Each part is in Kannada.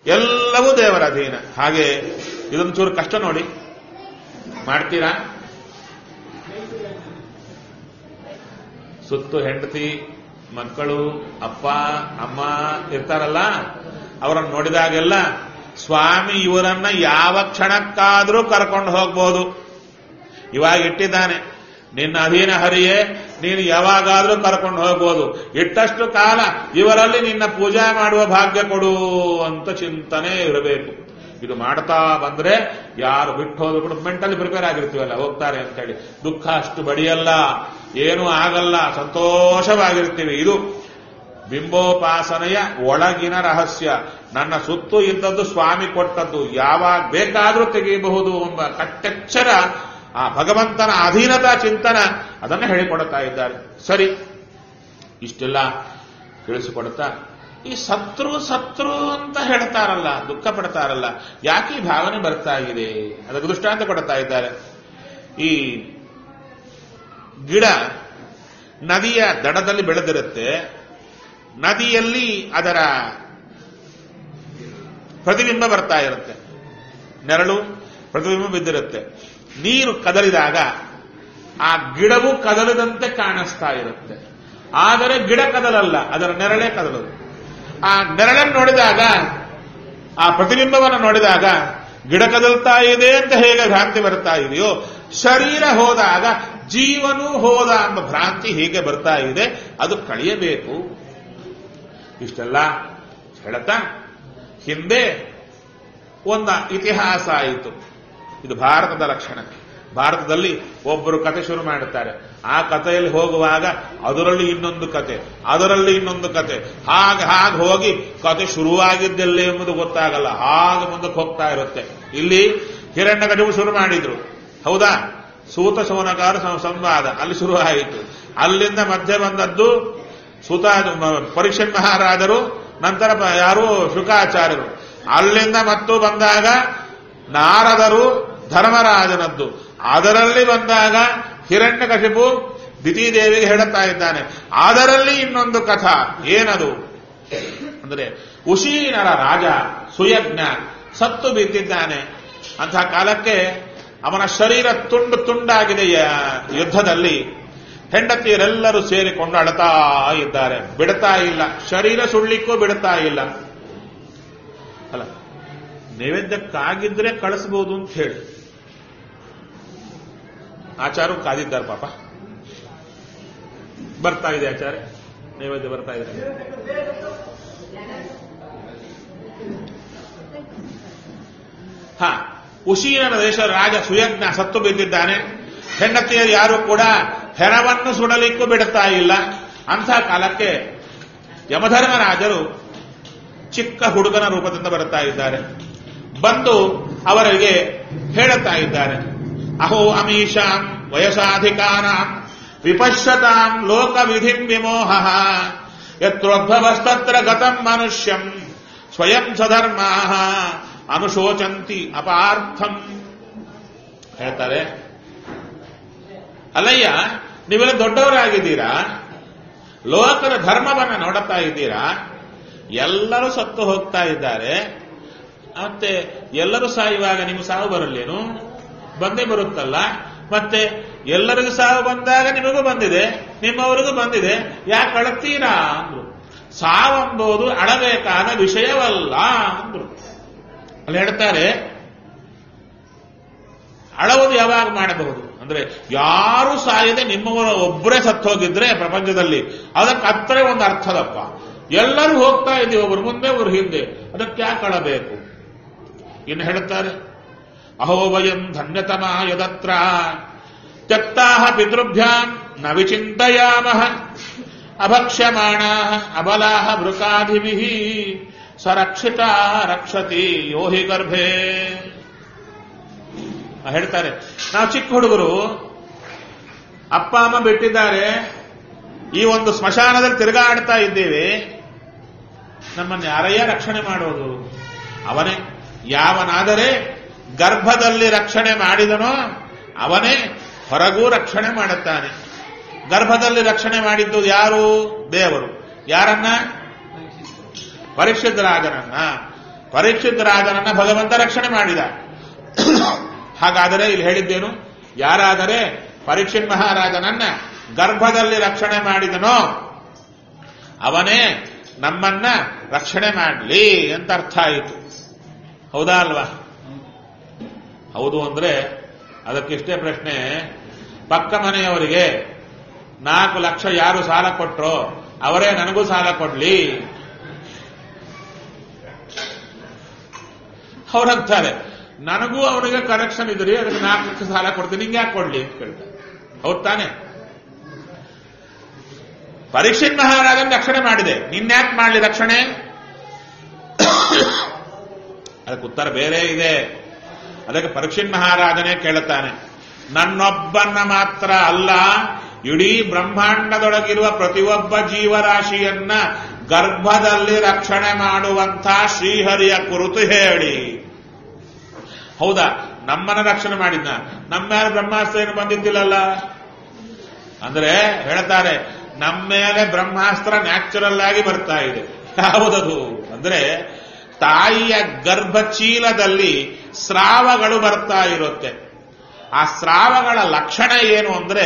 ಎಲ್ಲವೂ ದೇವರ ಅಧೀನ. ಹಾಗೆ ಇದೊಂದು ಚೂರು ಕಷ್ಟ ನೋಡಿ, ಮಾಡ್ತೀರಾ? ಸುತ್ತು ಹೆಂಡತಿ, ಮಕ್ಕಳು, ಅಪ್ಪ ಅಮ್ಮ ಇರ್ತಾರಲ್ಲ, ಅವರನ್ನು ನೋಡಿದಾಗೆಲ್ಲ ಸ್ವಾಮಿ ಇವರನ್ನ ಯಾವ ಕ್ಷಣಕ್ಕಾದರೂ ಕರ್ಕೊಂಡು ಹೋಗ್ಬೋದು. ಇವಾಗ ಇಟ್ಟಿದ್ದಾನೆ, ನಿನ್ನ ಅಧೀನ ಹರಿಯೇ, ನೀನು ಯಾವಾಗಾದ್ರೂ ಕರ್ಕೊಂಡು ಹೋಗ್ಬೋದು. ಇಟ್ಟಷ್ಟು ಕಾಲ ಇವರಲ್ಲಿ ನಿನ್ನ ಪೂಜಾ ಮಾಡುವ ಭಾಗ್ಯ ಕೊಡು ಅಂತ ಚಿಂತನೆ ಇರಬೇಕು. ಇದು ಮಾಡ್ತಾ ಬಂದ್ರೆ ಯಾರು ಬಿಟ್ಟು ಹೋದ್ರು ಕೂಡ ಮೆಂಟಲಿ ಪ್ರಿಪೇರ್ ಆಗಿರ್ತೀವಲ್ಲ, ಹೋಗ್ತಾರೆ ಅಂತ ಹೇಳಿ ದುಃಖ ಅಷ್ಟು ಬಡಿಯಲ್ಲ, ಏನೂ ಆಗಲ್ಲ, ಸಂತೋಷವಾಗಿರ್ತೀವಿ. ಇದು ಬಿಂಬೋಪಾಸನೆಯ ಒಳಗಿನ ರಹಸ್ಯ. ನನ್ನ ಸುತ್ತು ಇದ್ದದ್ದು ಸ್ವಾಮಿ ಕೊಟ್ಟದ್ದು, ಯಾವಾಗ ಬೇಕಾದರೂ ತೆಗೆಯಬಹುದು ಎಂಬ ಕಟ್ಟೆಚ್ಚರ, ಆ ಭಗವಂತನ ಅಧೀನತಾ ಚಿಂತನ, ಅದನ್ನು ಹೇಳಿಕೊಡುತ್ತಾ ಇದ್ದಾರೆ. ಸರಿ, ಇಷ್ಟೆಲ್ಲ ತಿಳಿಸಿಕೊಡುತ್ತಾ ಈ ಸತ್ರು ಅಂತ ಹೇಳ್ತಾರಲ್ಲ, ದುಃಖ ಪಡ್ತಾರಲ್ಲ, ಯಾಕೆ ಈ ಭಾವನೆ ಬರ್ತಾ ಇದೆ ಅದಕ್ಕೆ ದೃಷ್ಟಾಂತ ಕೊಡ್ತಾ ಇದ್ದಾರೆ. ಈ ಗಿಡ ನದಿಯ ದಡದಲ್ಲಿ ಬೆಳೆದಿರುತ್ತೆ, ನದಿಯಲ್ಲಿ ಅದರ ಪ್ರತಿಬಿಂಬ ಬರ್ತಾ ಇರುತ್ತೆ, ನೆರಳು ಪ್ರತಿಬಿಂಬ ಬಿದ್ದಿರುತ್ತೆ. ನೀರು ಕದಲಿದಾಗ ಆ ಗಿಡವು ಕದಲದಂತೆ ಕಾಣಿಸ್ತಾ ಇರುತ್ತೆ, ಆದರೆ ಗಿಡ ಕದಲಲ್ಲ, ಅದರ ನೆರಳೇ ಕದಲದು. ಆ ನೆರಳನ್ನು ನೋಡಿದಾಗ, ಆ ಪ್ರತಿಬಿಂಬವನ್ನು ನೋಡಿದಾಗ ಗಿಡ ಕದಲ್ತಾ ಇದೆ ಅಂತ ಹೇಗೆ ಭ್ರಾಂತಿ ಬರ್ತಾ ಇದೆಯೋ, ಶರೀರ ಹೋದಾಗ ಜೀವನೂ ಹೋದ ಎಂಬ ಭ್ರಾಂತಿ ಹೇಗೆ ಬರ್ತಾ ಇದೆ, ಅದು ಕಳೆಯಬೇಕು. ಇಷ್ಟೆಲ್ಲ ಹೇಳ್ತಾ ಹಿಂದೆ ಒಂದು ಇತಿಹಾಸ ಆಯಿತು. ಇದು ಭಾರತದ ಲಕ್ಷಣ. ಭಾರತದಲ್ಲಿ ಒಬ್ಬರು ಕತೆ ಶುರು ಮಾಡುತ್ತಾರೆ, ಆ ಕಥೆಯಲ್ಲಿ ಹೋಗುವಾಗ ಅದರಲ್ಲಿ ಇನ್ನೊಂದು ಕತೆ, ಅದರಲ್ಲಿ ಇನ್ನೊಂದು ಕತೆ, ಹಾಗೆ ಹೋಗಿ ಕತೆ ಶುರುವಾಗಿದ್ದೆಲ್ಲೇ ಎಂಬುದು ಗೊತ್ತಾಗಲ್ಲ, ಹಾಗೆ ಮುಂದಕ್ಕೆ ಹೋಗ್ತಾ ಇರುತ್ತೆ. ಇಲ್ಲಿ ಹಿರಣ್ಯಕಶಿಪು ಶುರು ಮಾಡಿದ್ರು, ಹೌದಾ? ಸೂತ ಶೌನಕಾರ ಸಂವಾದ ಅಲ್ಲಿ ಶುರು ಆಯಿತು. ಅಲ್ಲಿಂದ ಮಧ್ಯೆ ಬಂದದ್ದು ಪರೀಕ್ಷಣ್ ಮಹಾರಾಜರು, ನಂತರ ಯಾರು ಶುಕಾಚಾರ್ಯರು. ಅಲ್ಲಿಂದ ಮತ್ತು ಬಂದಾಗ ನಾರದರು, ಧರ್ಮರಾಜನದ್ದು. ಅದರಲ್ಲಿ ಬಂದಾಗ ಹಿರಣ್ಯಕಶಿಪು ದಿತಿದೇವಿಗೆ ಹೇಳುತ್ತಾ ಇದ್ದಾನೆ. ಅದರಲ್ಲಿ ಇನ್ನೊಂದು ಕಥಾ, ಏನದು ಅಂದರೆ ಉಶೀನರ ರಾಜ ಸುಯಜ್ಞ ಸತ್ತು ಬಿದ್ದಿದ್ದಾನೆ. ಅಂತಹ ಕಾಲಕ್ಕೆ ಅವನ ಶರೀರ ತುಂಡಾಗಿದೆ ಯುದ್ಧದಲ್ಲಿ. ಹೆಂಡತಿಯರೆಲ್ಲರೂ ಸೇರಿಕೊಂಡು ಅಳ್ತಾ ಇದ್ದಾರೆ, ಬಿಡ್ತಾ ಇಲ್ಲ, ಶರೀರ ಸುಳ್ಳಿಕ್ಕೂ ಬಿಡ್ತಾ ಇಲ್ಲ. ಅಲ್ಲ, ನೈವೇದ್ಯಕ್ಕಾಗಿದ್ರೆ ಕಳಿಸಬಹುದು ಅಂತ ಹೇಳಿ ಆಚಾರ ಕಾದಿದ್ದಾರೆ. ಪಾಪ ಬರ್ತಾ ಇದೆ ಆಚಾರ್ಯ, ನೈವೇದ್ಯ ಬರ್ತಾ ಇದೆ. ಉಶೀನನ ದೇಶ ರಾಜ ಸುಯಜ್ಞ ಸತ್ತು ಬಿದ್ದಿದ್ದಾನೆ. ಹೆಂಡತಿಯರು ಯಾರು ಕೂಡ ಹೆಣವನ್ನು ಸುಡಲಿಕ್ಕೂ ಬಿಡುತ್ತಾ ಇಲ್ಲ. ಅಂಥ ಕಾಲಕ್ಕೆ ಯಮಧರ್ಮರಾಜರು ಚಿಕ್ಕ ಹುಡುಗನ ರೂಪದಿಂದ ಬರುತ್ತಾ ಇದ್ದಾರೆ. ಬಂದು ಅವರಿಗೆ ಹೇಳುತ್ತಾ ಇದ್ದಾರೆ, ಅಹೋ ಅಮೀಷಾಂ ವಯಸಾಧಿಕಾರಾಂ ವಿಪಶ್ಯತಾಂ ಲೋಕವಿಧಿಂ ವಿಮೋಹ ಯತ್ರೋದ್ಭವಸ್ತತ್ರ ಗತಂ ಮನುಷ್ಯಂ ಸ್ವಯಂ ಸಧರ್ಮಾಃ ಅನುಶೋಚಂತಿ ಅಪಾರ್ಥಂ. ಹೇಳ್ತಾರೆ, ಅಲ್ಲಯ್ಯ, ನೀವೆಲ್ಲ ದೊಡ್ಡವರಾಗಿದ್ದೀರಾ, ಲೋಕದ ಧರ್ಮವನ್ನು ನೋಡುತ್ತಾ ಇದ್ದೀರಾ, ಎಲ್ಲರೂ ಸತ್ತು ಹೋಗ್ತಾ ಇದ್ದಾರೆ, ಮತ್ತೆ ಎಲ್ಲರೂ ಸಾಯುವಾಗ ನಿಮ್ಮ ಸಾವು ಬರಲ್ಲೇನು? ಬಂದೇ ಬರುತ್ತಲ್ಲ. ಮತ್ತೆ ಎಲ್ಲರಿಗೂ ಸಾವು ಬಂದಾಗ ನಿಮಗೂ ಬಂದಿದೆ, ನಿಮ್ಮವರಿಗೂ ಬಂದಿದೆ, ಯಾಕೆ ಅಳತೀರಾ ಅಂದ್ರು. ಸಾವೆಂಬುದು ಅಳಬೇಕಾದ ವಿಷಯವಲ್ಲ ಅಂದ್ರು. ಅಲ್ಲಿ ಹೇಳ್ತಾರೆ, ಅಳವುದು ಯಾವಾಗ ಮಾಡಬಹುದು ಅಂದ್ರೆ ಯಾರು ಸಾಯದೆ ನಿಮ್ಮವರ ಒಬ್ಬರೇ ಸತ್ತು ಹೋಗಿದ್ರೆ ಪ್ರಪಂಚದಲ್ಲಿ, ಅದಕ್ಕೆ ಹತ್ತಿರ ಒಂದು ಅರ್ಥದಪ್ಪ. ಎಲ್ಲರೂ ಹೋಗ್ತಾ ಇದ್ದೀವಿ, ಒಬ್ರು ಮುಂದೆ ಒಬ್ರು ಹಿಂದೆ, ಅದಕ್ಕೆ ಯಾಕೆ ಅಳಬೇಕು? ಇನ್ನು ಹೇಳುತ್ತಾರೆ, ಅಹೋ ವಯಂ ಧನ್ಯತಮ ಯದತ್ರ ತ್ಯಕ್ತಾಃ ಪಿತೃಭ್ಯಾಂ ನ ವಿಚಿಂತಯಾಮಃ ಅಭಕ್ಷ್ಯಮಾಣಾಃ ಅಬಲಾಃ ವೃಕಾಧಿಭಿಃ ಸರಕ್ಷಿತಾ ರಕ್ಷತಿ ಯೋಹಿ ಗರ್ಭೆ. ಹೇಳ್ತಾರೆ, ನಾವು ಚಿಕ್ಕ ಹುಡುಗರು, ಅಪ್ಪ ಅಮ್ಮ ಬಿಟ್ಟಿದ್ದಾರೆ, ಈ ಒಂದು ಸ್ಮಶಾನದಲ್ಲಿ ತಿರುಗಾಡ್ತಾ ಇದ್ದೇವೆ, ನಮ್ಮನ್ನು ಯಾರಯ್ಯ ರಕ್ಷಣೆ ಮಾಡೋದು? ಅವನೇ. ಯಾವನಾದರೆ ಗರ್ಭದಲ್ಲಿ ರಕ್ಷಣೆ ಮಾಡಿದನೋ ಅವನೇ ಹೊರಗೂ ರಕ್ಷಣೆ ಮಾಡುತ್ತಾನೆ. ಗರ್ಭದಲ್ಲಿ ರಕ್ಷಣೆ ಮಾಡಿದ್ದು ಯಾರು? ದೇವರು. ಯಾರನ್ನ? ಪರೀಕ್ಷಿತ ರಾಜನನ್ನ. ಪರೀಕ್ಷಿತ ರಾಜನನ್ನ ಭಗವಂತ ರಕ್ಷಣೆ ಮಾಡಿದ. ಹಾಗಾದರೆ ಇಲ್ಲಿ ಹೇಳಿದ್ದೇನು, ಯಾರಾದರೆ ಪರೀಕ್ಷಿತ್ ಮಹಾರಾಜನನ್ನ ಗರ್ಭದಲ್ಲಿ ರಕ್ಷಣೆ ಮಾಡಿದನೋ ಅವನೇ ನಮ್ಮನ್ನ ರಕ್ಷಣೆ ಮಾಡಲಿ ಅಂತ ಅರ್ಥ ಆಯಿತು. ಹೌದಾ ಅಲ್ವಾ? ಹೌದು ಅಂದ್ರೆ ಅದಕ್ಕಿಷ್ಟೇ ಪ್ರಶ್ನೆ. ಪಕ್ಕ ಮನೆಯವರಿಗೆ 4 ಲಕ್ಷ ಯಾರು ಸಾಲ ಕೊಟ್ರೋ ಅವರೇ ನನಗೂ ಸಾಲ ಕೊಡ್ಲಿ. ಅವ್ರಂತಾರೆ ನನಗೂ ಅವನಿಗೆ ಕನೆಕ್ಷನ್ ಇದ್ರಿ, ಅದಕ್ಕೆ 4 ಲಕ್ಷ ಸಾಲ ಕೊಡ್ತೀನಿ, ನಿಂಗೆ ಯಾಕೆ ಕೊಡ್ಲಿ ಅಂತ ಕೇಳ್ತಾರೆ. ಹೌದು ತಾನೆ? ಪರೀಕ್ಷಿತ್ ಮಹಾರಾಜನ ರಕ್ಷಣೆ ಮಾಡಿದೆ, ನಿನ್ಯಾಕೆ ಮಾಡಲಿ ರಕ್ಷಣೆ? ಅದಕ್ಕೆ ಉತ್ತರ ಬೇರೆ ಇದೆ. ಅದಕ್ಕೆ ಪರೀಕ್ಷಿತ್ ಮಹಾರಾಜನೇ ಕೇಳುತ್ತಾನೆ, ನನ್ನೊಬ್ಬನ್ನ ಮಾತ್ರ ಅಲ್ಲ, ಇಡೀ ಬ್ರಹ್ಮಾಂಡದೊಳಗಿರುವ ಪ್ರತಿಯೊಬ್ಬ ಜೀವರಾಶಿಯನ್ನ ಗರ್ಭದಲ್ಲಿ ರಕ್ಷಣೆ ಮಾಡುವಂಥ ಶ್ರೀಹರಿಯ ಕುರಿತು ಹೇಳಿ. ಹೌದಾ, ನಮ್ಮನ್ನ ರಕ್ಷಣೆ ಮಾಡಿದ್ನ, ನಮ್ಮ ಮೇಲೆ ಬ್ರಹ್ಮಾಸ್ತ್ರ ಏನು ಬಂದಿದ್ದಿಲ್ಲಲ್ಲ ಅಂದ್ರೆ ಹೇಳ್ತಾರೆ, ನಮ್ಮ ಮೇಲೆ ಬ್ರಹ್ಮಾಸ್ತ್ರ ನ್ಯಾಚುರಲ್ ಆಗಿ ಬರ್ತಾ ಇದೆ. ಯಾವುದದು ಅಂದ್ರೆ ತಾಯಿಯ ಗರ್ಭಚೀಲದಲ್ಲಿ ಸ್ರಾವಗಳು ಬರ್ತಾ ಇರುತ್ತೆ. ಆ ಸ್ರಾವಗಳ ಲಕ್ಷಣ ಏನು ಅಂದ್ರೆ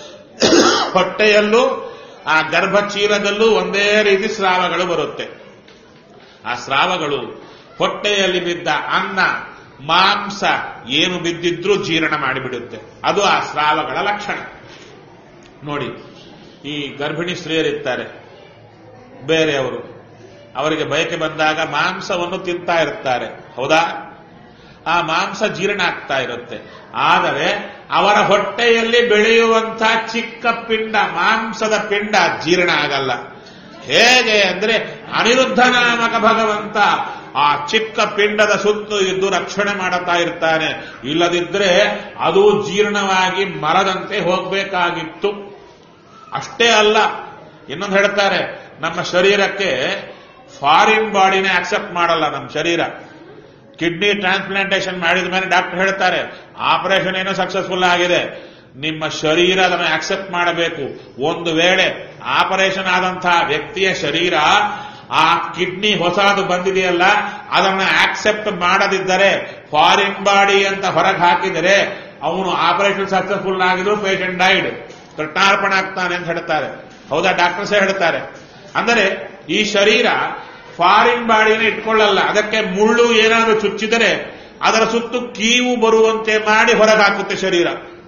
ಹೊಟ್ಟೆಯಲ್ಲೂ ಆ ಗರ್ಭಚೀಲದಲ್ಲೂ ಒಂದೇ ರೀತಿ ಸ್ರಾವಗಳು ಬರುತ್ತೆ. ಆ ಸ್ರಾವಗಳು ಹೊಟ್ಟೆಯಲ್ಲಿ ಬಿದ್ದ ಅನ್ನ ಮಾಂಸ ಏನು ಬಿದ್ದಿದ್ರೂ ಜೀರ್ಣ ಮಾಡಿಬಿಡುತ್ತೆ. ಅದು ಆ ಸ್ರಾವಗಳ ಲಕ್ಷಣ. ನೋಡಿ, ಈ ಗರ್ಭಿಣಿ ಸ್ತ್ರೀಯರಿರ್ತಾರೆ ಬೇರೆಯವರು, ಅವರಿಗೆ ಬಯಕೆ ಬಂದಾಗ ಮಾಂಸವನ್ನು ತಿಂತಾ ಇರ್ತಾರೆ. ಹೌದಾ? ಆ ಮಾಂಸ ಜೀರ್ಣ ಆಗ್ತಾ ಇರುತ್ತೆ. ಆದರೆ ಅವರ ಹೊಟ್ಟೆಯಲ್ಲಿ ಬೆಳೆಯುವಂಥ ಚಿಕ್ಕ ಪಿಂಡ, ಮಾಂಸದ ಪಿಂಡ ಜೀರ್ಣ ಆಗಲ್ಲ. ಹೇಗೆ ಅಂದ್ರೆ ಅನಿರುದ್ಧ ನಾಮಕ ಭಗವಂತ ಆ ಚಿಕ್ಕ ಪಿಂಡದ ಸುತ್ತು ಇದ್ದು ರಕ್ಷಣೆ ಮಾಡುತ್ತಾ ಇರ್ತಾನೆ. ಇಲ್ಲದಿದ್ರೆ ಅದು ಜೀರ್ಣವಾಗಿ ಮರದಂತೆ ಹೋಗಬೇಕಾಗಿತ್ತು. ಅಷ್ಟೇ ಅಲ್ಲ, ಇನ್ನೊಂದು ಹೇಳ್ತಾರೆ, ನಮ್ಮ ಶರೀರಕ್ಕೆ ಫಾರಿನ್ ಬಾಡಿನೇ ಆಕ್ಸೆಪ್ಟ್ ಮಾಡಲ್ಲ ನಮ್ಮ ಶರೀರ. ಕಿಡ್ನಿ ಟ್ರಾನ್ಸ್ಪ್ಲಾಂಟೇಶನ್ ಮಾಡಿದ ಮೇಲೆ ಡಾಕ್ಟರ್ ಹೇಳ್ತಾರೆ ಆಪರೇಷನ್ ಏನೋ ಸಕ್ಸಸ್ಫುಲ್ ಆಗಿದೆ, ನಿಮ್ಮ ಶರೀರ ಅದನ್ನು ಆಕ್ಸೆಪ್ಟ್ ಮಾಡಬೇಕು. ಒಂದು ವೇಳೆ ಆಪರೇಷನ್ ಆದಂತಹ ವ್ಯಕ್ತಿಯ ಶರೀರ ಆ ಕಿಡ್ನಿ ಹೊಸದು ಬಂದಿದೆಯಲ್ಲ ಅದನ್ನು ಆಕ್ಸೆಪ್ಟ್ ಮಾಡದಿದ್ದರೆ, ಫಾರಿನ್ ಬಾಡಿ ಅಂತ ಹೊರಗೆ ಹಾಕಿದರೆ, ಅವನು ಆಪರೇಷನ್ ಸಕ್ಸಸ್ಫುಲ್ ಆಗಿದ್ರು ಪೇಷಂಟ್ ಡೈಡ್, ಕೃಷ್ಣಾರ್ಪಣೆ ಆಗ್ತಾನೆ ಅಂತ ಹೇಳ್ತಾರೆ. ಹೌದಾ? ಡಾಕ್ಟರ್ಸೇ ಹೇಳ್ತಾರೆ. ಅಂದರೆ ಈ ಶರೀರ ಫಾರಿನ್ ಬಾಡಿನ ಇಟ್ಕೊಳ್ಳಲ್ಲ. ಅದಕ್ಕೆ ಮುಳ್ಳು ಏನಾದರೂ ಚುಚ್ಚಿದರೆ ಅದರ ಸುತ್ತು ಕೀವು ಬರುವಂತೆ ಮಾಡಿ ಹೊರಗೆ ಹಾಕುತ್ತೆ ಶರೀರ.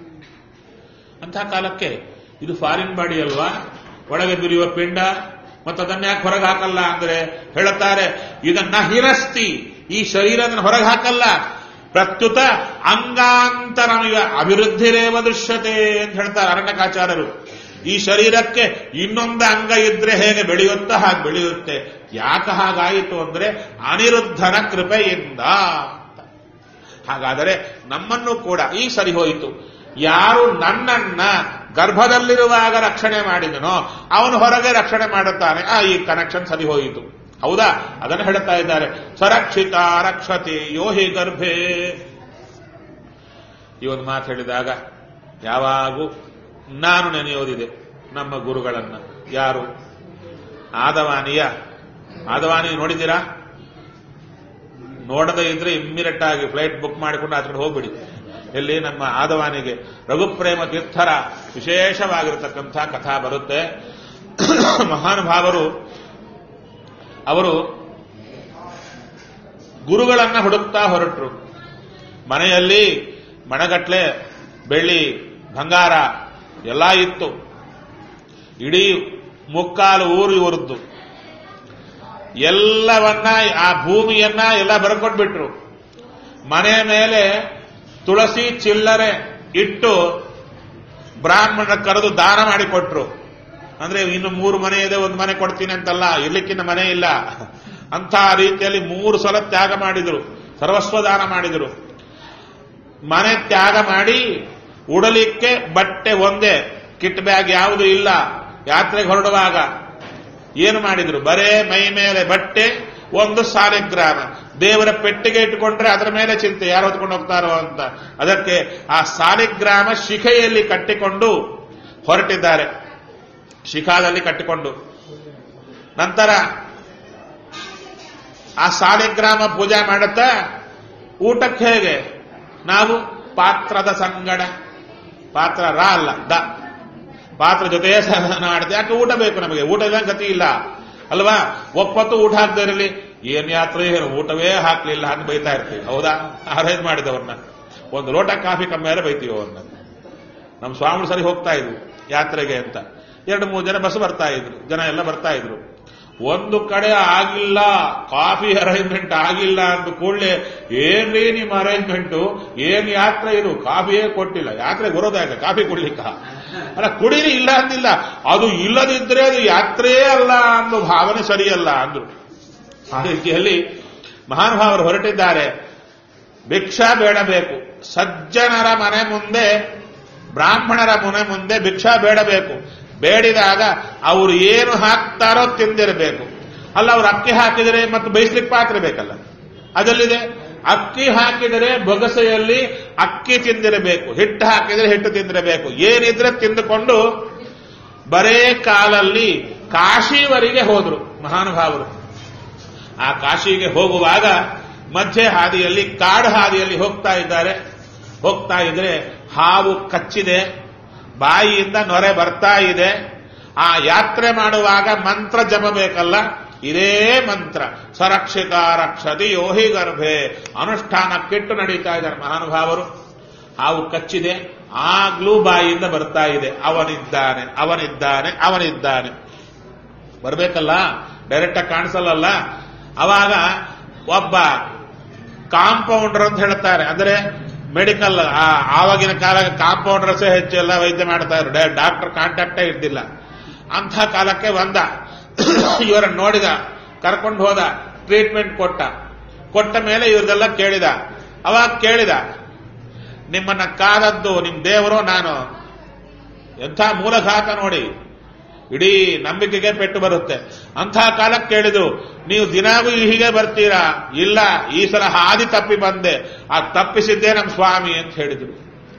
ಅಂತಹ ಕಾಲಕ್ಕೆ ಇದು ಫಾರಿನ್ ಬಾಡಿ ಅಲ್ವಾ, ಒಳಗೆ ದುರಿಯುವ ಪಿಂಡ, ಮತ್ತದನ್ನ ಯಾಕೆ ಹೊರಗೆ ಹಾಕಲ್ಲ ಅಂದ್ರೆ ಹೇಳುತ್ತಾರೆ, ಇದನ್ನ ಹಿರಸ್ತಿ, ಈ ಶರೀರದನ್ನು ಹೊರಗೆ ಹಾಕಲ್ಲ, ಪ್ರತ್ಯುತ ಅಂಗಾಂತರಮಿವ ಅಭಿವೃದ್ಧಿರೇವ ದೃಶ್ಯತೆ ಅಂತ ಹೇಳ್ತಾರೆ ಅರಣ್ಯಕಾಚಾರ್ಯರು. ಈ ಶರೀರಕ್ಕೆ ಇನ್ನೊಂದು ಅಂಗ ಇದ್ರೆ ಹೇಗೆ ಬೆಳೆಯುತ್ತೋ ಹಾಗೆ ಬೆಳೆಯುತ್ತೆ. ಯಾಕೆ ಹಾಗಾಯಿತು ಅಂದ್ರೆ ಅನಿರುದ್ಧನ ಕೃಪೆಯಿಂದ. ಹಾಗಾದರೆ ನಮ್ಮನ್ನು ಕೂಡ ಈಗ ಸರಿ ಹೋಯಿತು. ಯಾರು ನನ್ನನ್ನ ಗರ್ಭದಲ್ಲಿರುವಾಗ ರಕ್ಷಣೆ ಮಾಡಿದನೋ ಅವನು ಹೊರಗೆ ರಕ್ಷಣೆ ಮಾಡುತ್ತಾನೆ. ಈ ಕನೆಕ್ಷನ್ ಸರಿ ಹೋಯಿತು. ಹೌದಾ? ಅದನ್ನು ಹೇಳುತ್ತಾ ಇದ್ದಾರೆ, ಸರಕ್ಷಿತ ರಕ್ಷತೆ ಯೋಹಿ ಗರ್ಭೆ. ಈ ಒಂದು ಮಾತು ಹೇಳಿದಾಗ ಯಾವಾಗೂ ನಾನು ನೆನೆಯೋದಿದೆ ನಮ್ಮ ಗುರುಗಳನ್ನ. ಯಾರು? ಆದವಾನಿ ನೋಡಿದ್ದೀರಾ? ನೋಡದೇ ಇದ್ರೆ ಇಮ್ಮಿಡಿಯೇಟ್ ಆಗಿ ಫ್ಲೈಟ್ ಬುಕ್ ಮಾಡಿಕೊಂಡು ಆ ಕಡೆ ಹೋಗ್ಬಿಡಿ. ಎಲ್ಲಿ? ನಮ್ಮ ಆದವಾನಿಗೆ ರಘುಪ್ರೇಮ ತೀರ್ಥರ ವಿಶೇಷವಾಗಿರತಕ್ಕಂಥ ಕಥಾ ಬರುತ್ತೆ. ಮಹಾನುಭಾವರು ಅವರು ಗುರುಗಳನ್ನ ಹುಡುಕ್ತಾ ಹೊರಟರು. ಮನೆಯಲ್ಲಿ ಮಣಗಟ್ಲೆ ಬೆಳ್ಳಿ ಬಂಗಾರ ಎಲ್ಲ ಇತ್ತು. ಇಡೀ ಮುಕ್ಕಾಲು ಊರು ಇವರದ್ದು. ಎಲ್ಲವನ್ನ, ಆ ಭೂಮಿಯನ್ನ ಎಲ್ಲ ಬರ್ಕೊಟ್ಬಿಟ್ರು. ಮನೆ ಮೇಲೆ ತುಳಸಿ ಚಿಲ್ಲರೆ ಇಟ್ಟು ಬ್ರಾಹ್ಮಣ ಕರೆದು ದಾನ ಮಾಡಿಕೊಟ್ರು. ಅಂದ್ರೆ ಇನ್ನು 3 ಮನೆ ಇದೆ, 1 ಮನೆ ಕೊಡ್ತೀನಿ ಅಂತಲ್ಲ, ಇರ್ಲಿಕ್ಕಿನ್ನ ಮನೆ ಇಲ್ಲ ಅಂತ ರೀತಿಯಲ್ಲಿ 3 ಸಲ ತ್ಯಾಗ ಮಾಡಿದ್ರು, ಸರ್ವಸ್ವ ದಾನ ಮಾಡಿದ್ರು. ಮನೆ ತ್ಯಾಗ ಮಾಡಿ ಉಡಲಿಕ್ಕೆ ಬಟ್ಟೆ ಒಂದೇ, ಕಿಟ್ ಬ್ಯಾಗ್ ಯಾವುದು ಇಲ್ಲ. ಯಾತ್ರೆಗೆ ಹೊರಡುವಾಗ ಏನು ಮಾಡಿದ್ರು? ಬರೇ ಮೈ ಮೇಲೆ ಬಟ್ಟೆ, 1 ಸಾಲಿಗ್ರಾಮ. ದೇವರ ಪೆಟ್ಟಿಗೆ ಇಟ್ಟುಕೊಂಡ್ರೆ ಅದರ ಮೇಲೆ ಚಿಂತೆ, ಯಾರು ಹೊತ್ಕೊಂಡು ಹೋಗ್ತಾರೋ ಅಂತ. ಅದಕ್ಕೆ ಆ ಸಾಲಿಗ್ರಾಮ ಶಿಖೆಯಲ್ಲಿ ಕಟ್ಟಿಕೊಂಡು ಹೊರಟಿದ್ದಾರೆ. ಶಿಖಾದಲ್ಲಿ ಕಟ್ಟಿಕೊಂಡು ನಂತರ ಆ ಸಾಲಿಗ್ರಾಮ ಪೂಜೆ ಮಾಡುತ್ತಾ ಊಟಕ್ಕೆ ಹೇಗೆ ನಾವು ಪಾತ್ರದ ಸಂಗಡ, ಪಾತ್ರ ರ ಅಲ್ಲ ದ, ಪಾತ್ರ ಜೊತೆಯೇ ಸಹನ ಆಡದೆ. ಯಾಕೆ ಊಟ ಬೇಕು ನಮಗೆ, ಊಟ ಇಲ್ಲ ಗತಿ ಇಲ್ಲ ಅಲ್ವಾ. ಒಪ್ಪತ್ತು ಊಟ ಹಾಕದೇ ಇರಲಿ, ಏನ್ ಯಾತ್ರೆ ಊಟವೇ ಹಾಕ್ಲಿಲ್ಲ ಅಂತ ಬೈತಾ ಇರ್ತೀವಿ. ಹೌದಾ? ಅರೇಂಜ್ ಮಾಡಿದವ್ರನ್ನ ಒಂದು ಲೋಟ ಕಾಫಿ ಕಮ್ಮಿಯಾರೆ ಬೈತೀವಿ ಅವ್ರನ್ನ. ನಮ್ಮ ಸ್ವಾಮಿ ಸರಿ ಹೋಗ್ತಾ ಇದ್ರು ಯಾತ್ರೆಗೆ ಅಂತ, 2-3 ಜನ ಬಸ್ ಬರ್ತಾ ಇದ್ರು, ಜನ ಎಲ್ಲ ಬರ್ತಾ ಇದ್ರು. ಒಂದು ಕಡೆ ಆಗಿಲ್ಲ, ಕಾಫಿ ಅರೇಂಜ್ಮೆಂಟ್ ಆಗಿಲ್ಲ ಅಂದ ಕೂಡಲೇ ಏನ್ರೀ ನಿಮ್ಮ ಅರೇಂಜ್ಮೆಂಟು, ಏನ್ ಯಾತ್ರೆ ಇದು, ಕಾಫಿಯೇ ಕೊಟ್ಟಿಲ್ಲ. ಯಾತ್ರೆ ಬರೋದಾಗ ಕಾಫಿ ಕುಡ್ಲಿಕ್ಕ ಅಲ್ಲ, ಕುಡೀರಿ ಇಲ್ಲ ಅಂದಿಲ್ಲ, ಅದು ಇಲ್ಲದಿದ್ರೆ ಅದು ಯಾತ್ರೆಯೇ ಅಲ್ಲ ಅನ್ನೋ ಭಾವನೆ ಸರಿಯಲ್ಲ ಅಂದ್ರು. ಆ ರೀತಿಯಲ್ಲಿ ಮಹಾನುಭಾವರು ಹೊರಟಿದ್ದಾರೆ. ಭಿಕ್ಷಾ ಬೇಡಬೇಕು, ಸಜ್ಜನರ ಮನೆ ಮುಂದೆ, ಬ್ರಾಹ್ಮಣರ ಮನೆ ಮುಂದೆ ಭಿಕ್ಷಾ ಬೇಡಬೇಕು. ಬೇಡಿದಾಗ ಅವರು ಏನು ಹಾಕ್ತಾರೋ ತಿಂದಿರಬೇಕು. ಅಲ್ಲ, ಅವ್ರು ಅಕ್ಕಿ ಹಾಕಿದರೆ ಮತ್ತು ಬಯಸ್ಲಿಕ್ಕೆ ಪಾತ್ರೆ ಬೇಕಲ್ಲ, ಅದಲ್ಲಿದೆ. ಅಕ್ಕಿ ಹಾಕಿದರೆ ಬೊಗಸೆಯಲ್ಲಿ ಅಕ್ಕಿ ತಿಂದಿರಬೇಕು, ಹಿಟ್ಟು ಹಾಕಿದರೆ ಹಿಟ್ಟು ತಿಂದಿರಬೇಕು. ಏನಿದ್ರೆ ತಿಂದುಕೊಂಡು ಬರೇ ಕಾಲಲ್ಲಿ ಕಾಶಿವರೆಗೆ ಹೋದ್ರು ಮಹಾನುಭಾವರು. ಆ ಕಾಶಿಗೆ ಹೋಗುವಾಗ ಮಧ್ಯೆ ಹಾದಿಯಲ್ಲಿ, ಕಾಡು ಹಾದಿಯಲ್ಲಿ ಹೋಗ್ತಾ ಇದ್ದಾರೆ. ಹೋಗ್ತಾ ಇದ್ರೆ ಹಾವು ಕಚ್ಚಿದೆ, ಬಾಯಿಯಿಂದ ನೊರೆ ಬರ್ತಾ ಇದೆ. ಆ ಯಾತ್ರೆ ಮಾಡುವಾಗ ಮಂತ್ರ ಜಪಬೇಕಲ್ಲ, ಇದೇ ಮಂತ್ರ ಸರಕ್ಷಿತ ರಕ್ಷತಿ ಯೋಹಿ ಗರ್ಭೆ ಅನುಷ್ಠಾನಕ್ಕಿಟ್ಟು ನಡೀತಾ ಇದ್ದಾರೆ ಮಹಾನುಭಾವರು. ಹಾವು ಕಚ್ಚಿದೆ, ಆಗ್ಲೂ ಬಾಯಿಯಿಂದ ಬರ್ತಾ ಇದೆ, ಅವನಿದ್ದಾನೆ ಅವನಿದ್ದಾನೆ ಅವನಿದ್ದಾನೆ. ಬರ್ಬೇಕಲ್ಲ, ಡೈರೆಕ್ಟಾಗಿ ಕಾಣಿಸಲ್ಲ. ಅವಾಗ ಒಬ್ಬ ಕಾಂಪೌಂಡರ್ ಅಂತ ಹೇಳ್ತಾರೆ, ಅಂದ್ರೆ ಮೆಡಿಕಲ್, ಆವಾಗಿನ ಕಾಲ ಕಾಂಪೌಂಡರ್ಸೇ ಹೆಚ್ಚು ಎಲ್ಲ ವೈದ್ಯ ಮಾಡ್ತಾ ಇದ್ರು, ಡಾಕ್ಟರ್ ಕಾಂಟ್ಯಾಕ್ಟೇ ಇದ್ದಿಲ್ಲ. ಅಂಥ ಕಾಲಕ್ಕೆ ಬಂದ, ಇವರನ್ನು ನೋಡಿದ, ಕರ್ಕೊಂಡು ಹೋದ, ಟ್ರೀಟ್ಮೆಂಟ್ ಕೊಟ್ಟ ಮೇಲೆ ಇವ್ರದೆಲ್ಲ ಕೇಳಿದ. ಅವಾಗ ಕೇಳಿದ, ನಿಮ್ಮನ್ನ ಕಾದದ್ದು ನಿಮ್ ದೇವರು ನಾನು, ಎಂಥ ಮೂಲಘಾತ ನೋಡಿ, ಇಡೀ ನಂಬಿಕೆಗೆ ಪೆಟ್ಟು ಬರುತ್ತೆ. ಅಂಥ ಕಾಲಕ್ಕೆ ಕೇಳಿದ್ರು, ನೀವು ದಿನಾಗೂ ಹೀಗೆ ಬರ್ತೀರಾ? ಇಲ್ಲ, ಈ ಸಲ ಹಾದಿ ತಪ್ಪಿ ಬಂದೆ, ಆ ತಪ್ಪಿಸಿದ್ದೇ ನಮ್ಮ ಸ್ವಾಮಿ ಅಂತ ಹೇಳಿದ್ರು.